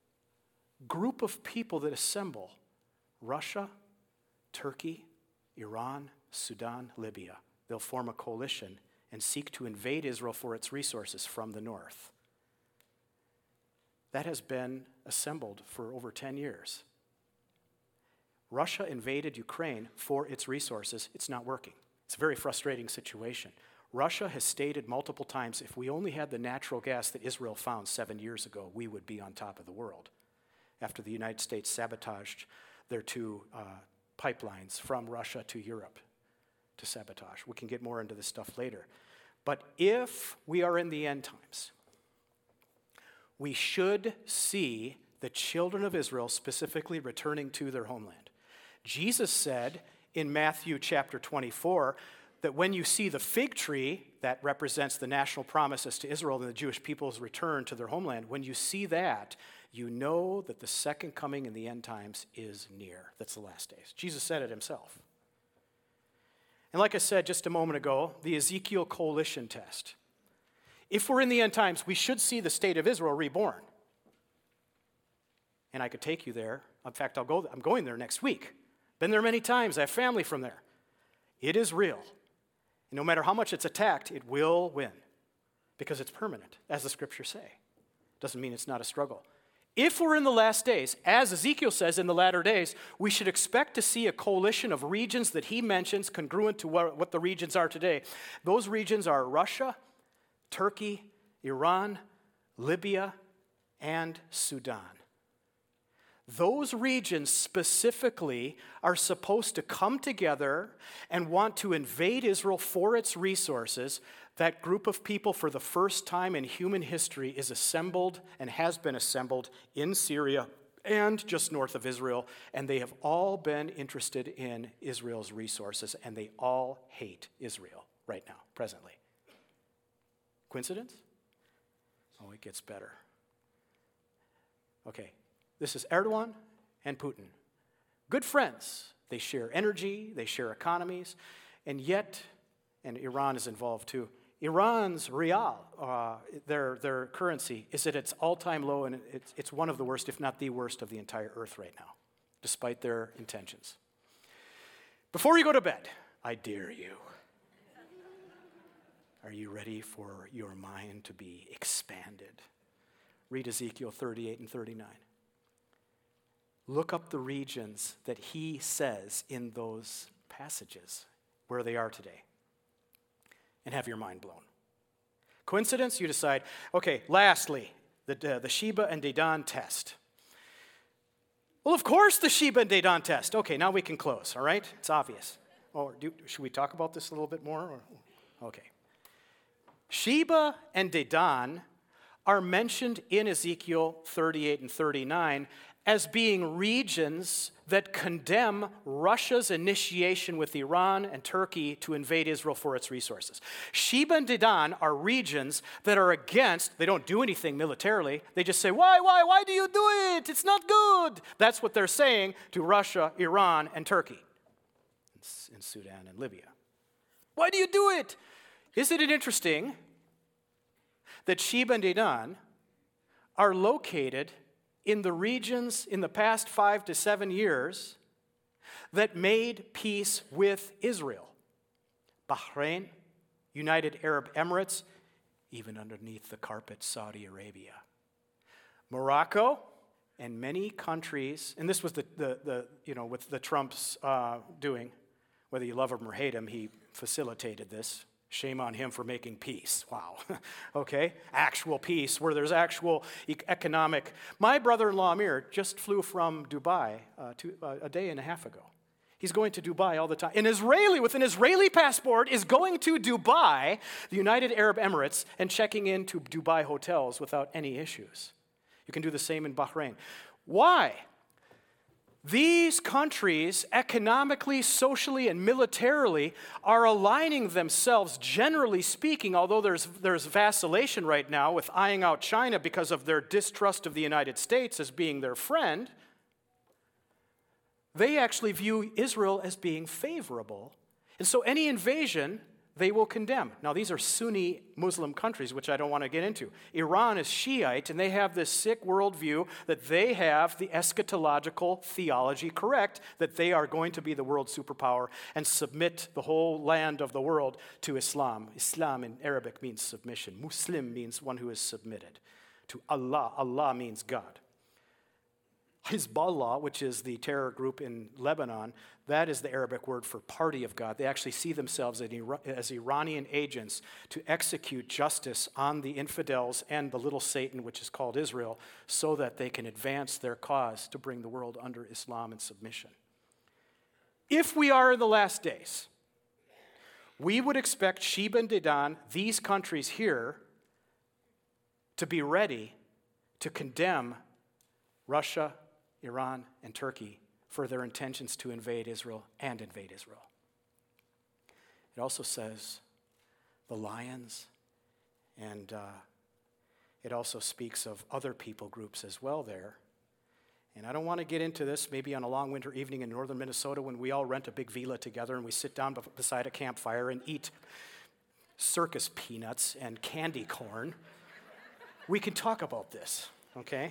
group of people that assemble: Russia, Turkey, Iran, Sudan, Libya. They'll form a coalition and seek to invade Israel for its resources from the north. That has been assembled for over 10 years. Russia invaded Ukraine for its resources. It's not working. It's a very frustrating situation. Russia has stated multiple times, if we only had the natural gas that Israel found 7 years ago, we would be on top of the world, after the United States sabotaged their 2 pipelines from Russia to Europe to sabotage. We can get more into this stuff later. But if we are in the end times, we should see the children of Israel specifically returning to their homeland. Jesus said in Matthew chapter 24 that when you see the fig tree that represents the national promises to Israel and the Jewish people's return to their homeland, when you see that, you know that the second coming in the end times is near. That's the last days. Jesus said it himself. And like I said just a moment ago, the Ezekiel coalition test. If we're in the end times, we should see the state of Israel reborn. And I could take you there. In fact, I'm going there next week. Been there many times. I have family from there. It is real. And no matter how much it's attacked, it will win. Because it's permanent, as the scriptures say. Doesn't mean it's not a struggle. If we're in the last days, as Ezekiel says in the latter days, we should expect to see a coalition of regions that he mentions congruent to what the regions are today. Those regions are Russia, Turkey, Iran, Libya, and Sudan. Those regions specifically are supposed to come together and want to invade Israel for its resources. That group of people, for the first time in human history, is assembled and has been assembled in Syria and just north of Israel, and they have all been interested in Israel's resources, and they all hate Israel right now, presently. Coincidence? Oh, it gets better. Okay. This is Erdogan and Putin. Good friends. They share energy, they share economies, and yet, and Iran is involved too, Iran's rial, their currency, is at its all-time low, and it's one of the worst, if not the worst, of the entire earth right now, despite their intentions. Before you go to bed, I dare you. Are you ready for your mind to be expanded? Read Ezekiel 38 and 39. Look up the regions that he says in those passages where they are today and have your mind blown. Coincidence? You decide, okay, lastly, the Sheba and Dedan test. Well, of course, the Sheba and Dedan test. Okay, now we can close, all right? It's obvious. Or should we talk about this a little bit more? Okay. Sheba and Dedan are mentioned in Ezekiel 38 and 39 as being regions that condemn Russia's initiation with Iran and Turkey to invade Israel for its resources. Sheba and Dedan are regions that are against, they don't do anything militarily, they just say, why do you do it? It's not good. That's what they're saying to Russia, Iran, and Turkey, in Sudan and Libya. Why do you do it? Isn't it interesting that Sheba and Dedan are located in the regions in the past 5 to 7 years that made peace with Israel? Bahrain, United Arab Emirates, even underneath the carpet, Saudi Arabia. Morocco, and many countries, and this was with the Trump's doing, whether you love him or hate him, he facilitated this. Shame on him for making peace. Wow. Okay? Actual peace, where there's actual economic. My brother-in-law, Amir, just flew from Dubai a day and a half ago. He's going to Dubai all the time. An Israeli with an Israeli passport is going to Dubai, the United Arab Emirates, and checking into Dubai hotels without any issues. You can do the same in Bahrain. Why? These countries, economically, socially, and militarily, are aligning themselves, generally speaking, although there's vacillation right now with eyeing out China because of their distrust of the United States as being their friend. They actually view Israel as being favorable. And so any invasion, they will condemn. Now, these are Sunni Muslim countries, which I don't want to get into. Iran is Shiite, and they have this sick worldview that they have the eschatological theology correct, that they are going to be the world superpower and submit the whole land of the world to Islam. Islam in Arabic means submission. Muslim means one who is submitted to Allah. Allah means God. Hezbollah, which is the terror group in Lebanon, that is the Arabic word for party of God. They actually see themselves as Iranian agents to execute justice on the infidels and the little Satan, which is called Israel, so that they can advance their cause to bring the world under Islam and submission. If we are in the last days, we would expect Sheba and Dedan, these countries here, to be ready to condemn Russia, Iran, and Turkey for their intentions to invade Israel and invade Israel. It also says the lions, and it also speaks of other people groups as well there. And I don't want to get into this maybe on a long winter evening in northern Minnesota when we all rent a big villa together and we sit down beside a campfire and eat circus peanuts and candy corn. We can talk about this, okay?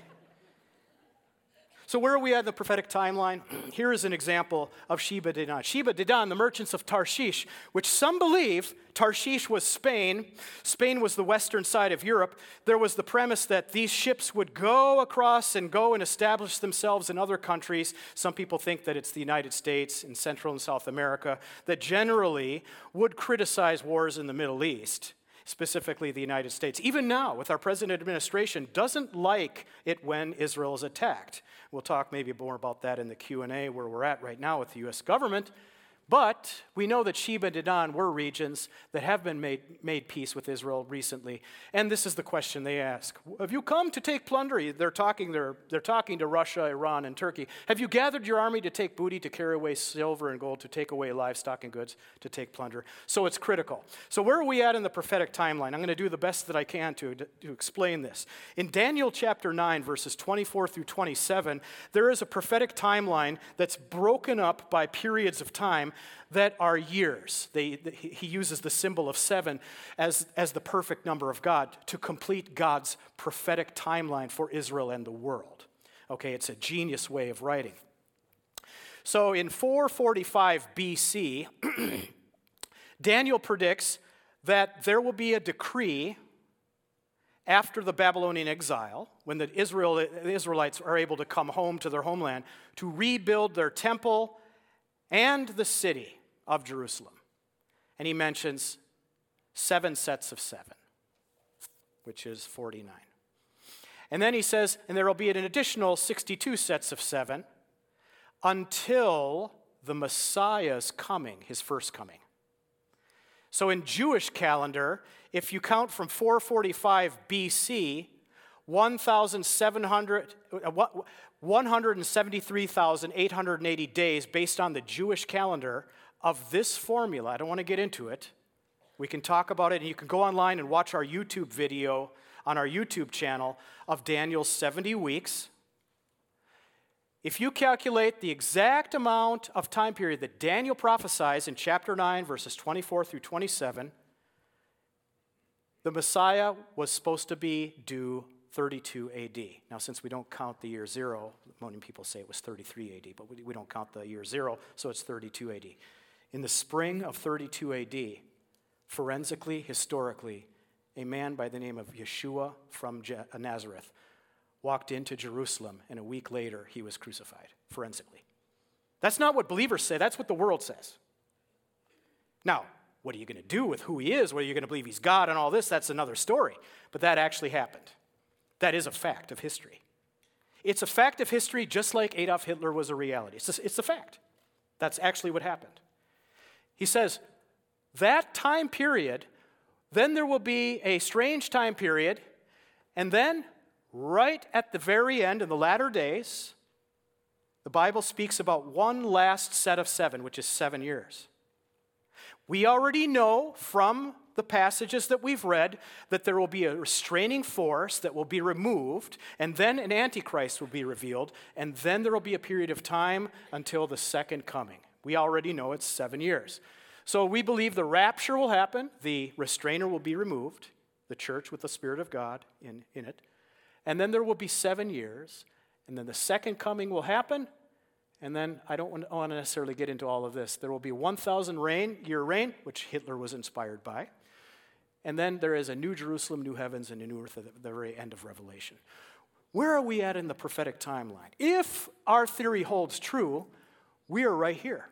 So where are we at in the prophetic timeline? Here is an example of Sheba Dedan. Sheba Dedan, the merchants of Tarshish, which some believe Tarshish was Spain. Spain was the western side of Europe. There was the premise that these ships would go across and go and establish themselves in other countries. Some people think that it's the United States and Central and South America that generally would criticize wars in the Middle East. specifically the United States, even now with our present administration, doesn't like it when Israel is attacked. We'll talk maybe more about that in the Q&A where we're at right now with the U.S. government. But we know that Sheba and Dedan were regions that have been made peace with Israel recently. And this is the question they ask. Have you come to take plunder? They're talking to Russia, Iran, and Turkey. Have you gathered your army to take booty, to carry away silver and gold, to take away livestock and goods, to take plunder? So it's critical. So where are we at in the prophetic timeline? I'm going to do the best that I can to explain this. In Daniel chapter 9, verses 24 through 27, there is a prophetic timeline that's broken up by periods of time that are years. He uses the symbol of 7 as the perfect number of God to complete God's prophetic timeline for Israel and the world. Okay, it's a genius way of writing. So in 445 BC, Daniel predicts that there will be a decree after the Babylonian exile, when the Israelites are able to come home to their homeland, to rebuild their temple and the city of Jerusalem. And he mentions 7 sets of 7, which is 49. And then he says, and there will be an additional 62 sets of 7 until the Messiah's coming, his first coming. So in Jewish calendar, if you count from 445 BC, 173,880 days based on the Jewish calendar of this formula. I don't want to get into it. We can talk about it, and you can go online and watch our YouTube video on our YouTube channel of Daniel's 70 weeks. If you calculate the exact amount of time period that Daniel prophesies in chapter 9, verses 24 through 27, the Messiah was supposed to be due 32 AD. Now, since we don't count the year 0, many people say it was 33 AD, but we don't count the year 0, so it's 32 AD. In the spring of 32 AD, forensically, historically, a man by the name of Yeshua from Nazareth walked into Jerusalem, and a week later, he was crucified, forensically. That's not what believers say. That's what the world says. Now, what are you going to do with who he is? Whether you're going to believe he's God and all this, that's another story. But that actually happened. That is a fact of history. It's a fact of history just like Adolf Hitler was a reality. It's a fact. That's actually what happened. He says, that time period, then there will be a strange time period, and then right at the very end, in the latter days, the Bible speaks about one last set of 7, which is 7 years. We already know from the passages that we've read that there will be a restraining force that will be removed, and then an antichrist will be revealed, and then there will be a period of time until the second coming. We already know it's 7 years. So we believe the rapture will happen, the restrainer will be removed, the church with the Spirit of God in it, and then there will be 7 years, and then the second coming will happen, and then I don't want to necessarily get into all of this. There will be 1,000-year reign, which Hitler was inspired by. And then there is a new Jerusalem, new heavens, and a new earth at the very end of Revelation. Where are we at in the prophetic timeline? If our theory holds true, we are right here.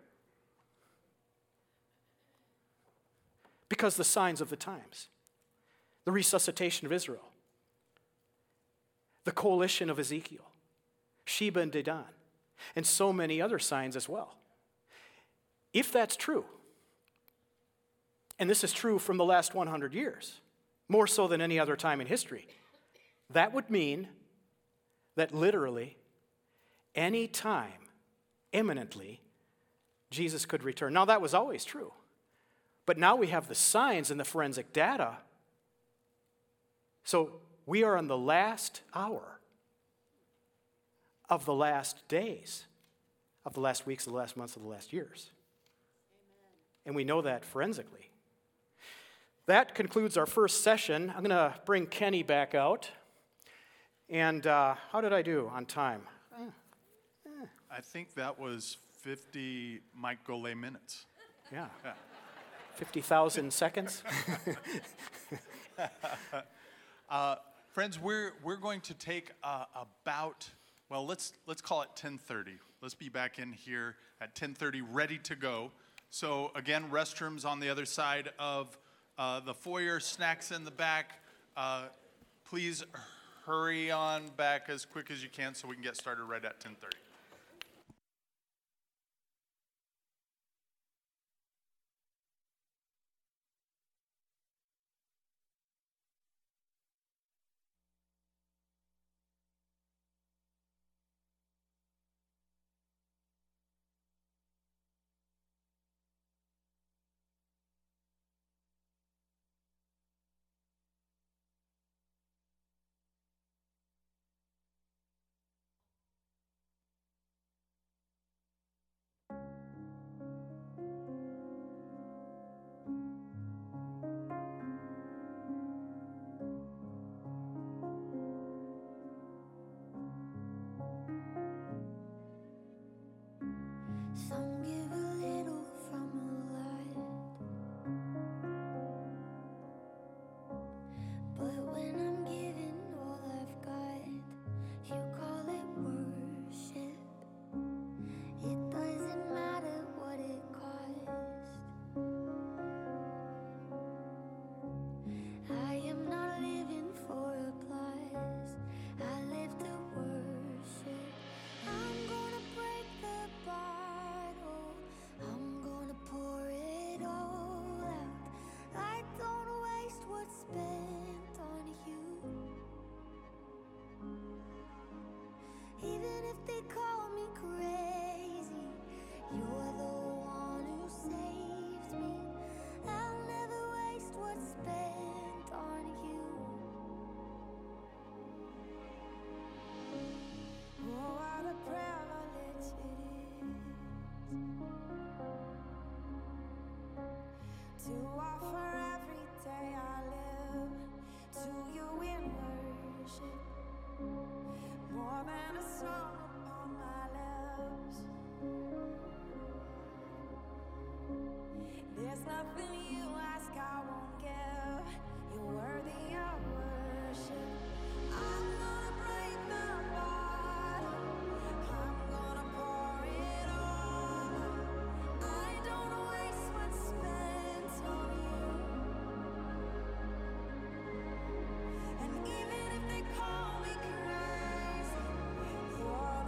Because the signs of the times, the resuscitation of Israel, the coalition of Ezekiel, Sheba and Dedan, and so many other signs as well. If that's true, and this is true from the last 100 years, more so than any other time in history, that would mean that literally any time, imminently, Jesus could return. Now, that was always true. But now we have the signs and the forensic data. So we are in the last hour of the last days, of the last weeks, of the last months, of the last years. Amen. And we know that forensically. That concludes our first session. I'm going to bring Kenny back out. And how did I do on time? I think that was 50 Mike Golay minutes. Yeah. 50,000 seconds. Friends, we're going to take about, well, let's call it 10:30. Let's be back in here at 10:30, ready to go. So again, restrooms on the other side of The foyer snacks in the back. Please hurry on back as quick as you can so we can get started right at 10:30. Some give a little from a lot, but when I'm giving all I've got, you call it worship. It doesn't matter what it costs. I am not living for applause. I live to worship. I'm gonna break the bottle. I'm gonna pour it all out. I don't waste what's spent on you. Even if they call me crazy, you're the one who saves me. I'll never waste what's spent on you. Oh, what a privilege it is to offer every day I live to you in worship. More than a song upon my lips. There's nothing you ask I won't give. You're worthy of worship. I'm gonna break the bottle. I'm gonna pour it all out. I don't waste what's spent on you. And even if they call me crazy, you're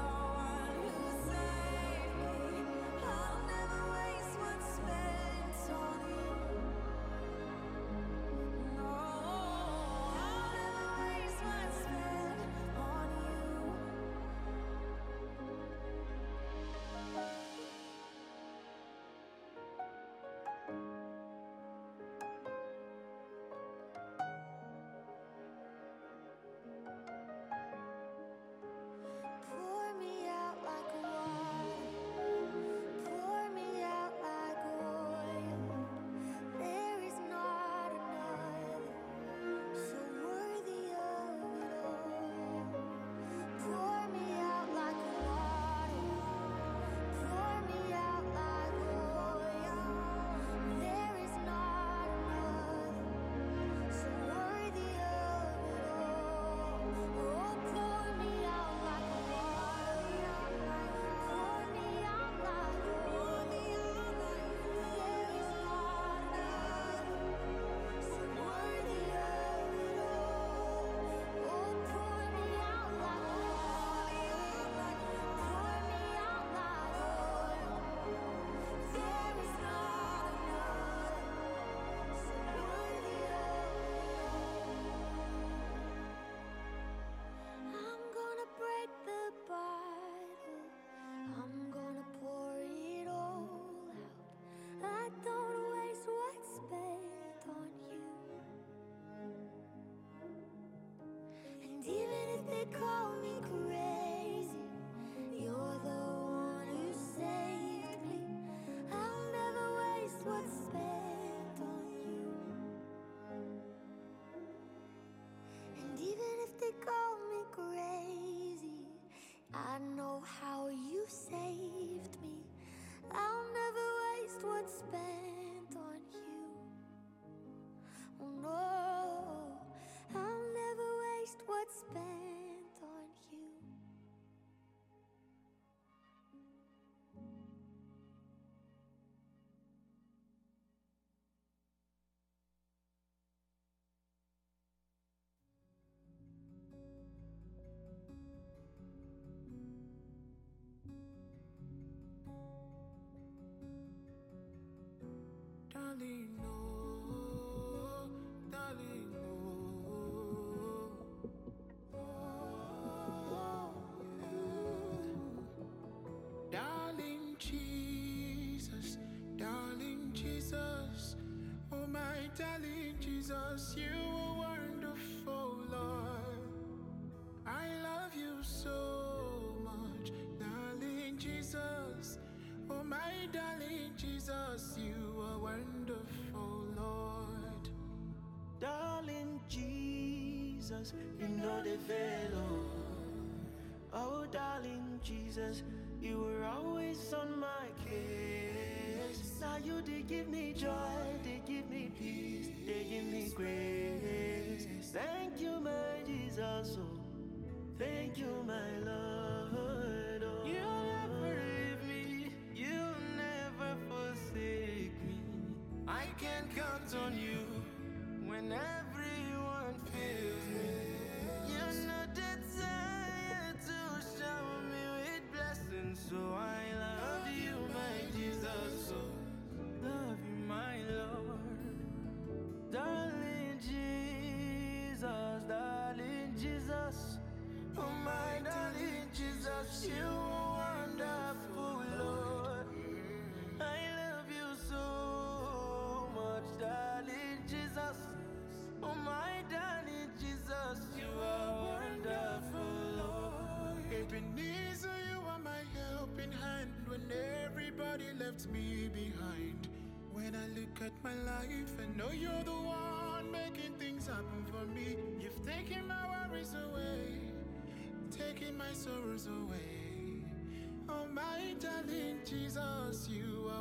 darling Jesus, you are wonderful, Lord. I love you so much, darling Jesus. Oh, my darling Jesus, you are wonderful, Lord. Darling Jesus, you know the fellow. Oh, darling Jesus, you were always on my case. Now you did give me joy, they give me peace, they give me grace. Thank you, my Jesus, oh, thank you, my Lord. Oh, you'll never leave me, you'll never forsake me. I can count on you when everyone fails me. You're not desire to shower me with blessings, so I love you, my Jesus. So love you, my Lord. Darling Jesus, darling Jesus. Oh, my darling Jesus, you are wonderful, Lord. I love you so much, darling Jesus. Oh, my darling Jesus, you are wonderful, Lord. Ebenezer, you are my helping hand when everybody left me behind. When I look at my life, I know you're the one making things happen for me. You've taken my worries away, taking my sorrows away. Oh, my darling Jesus, you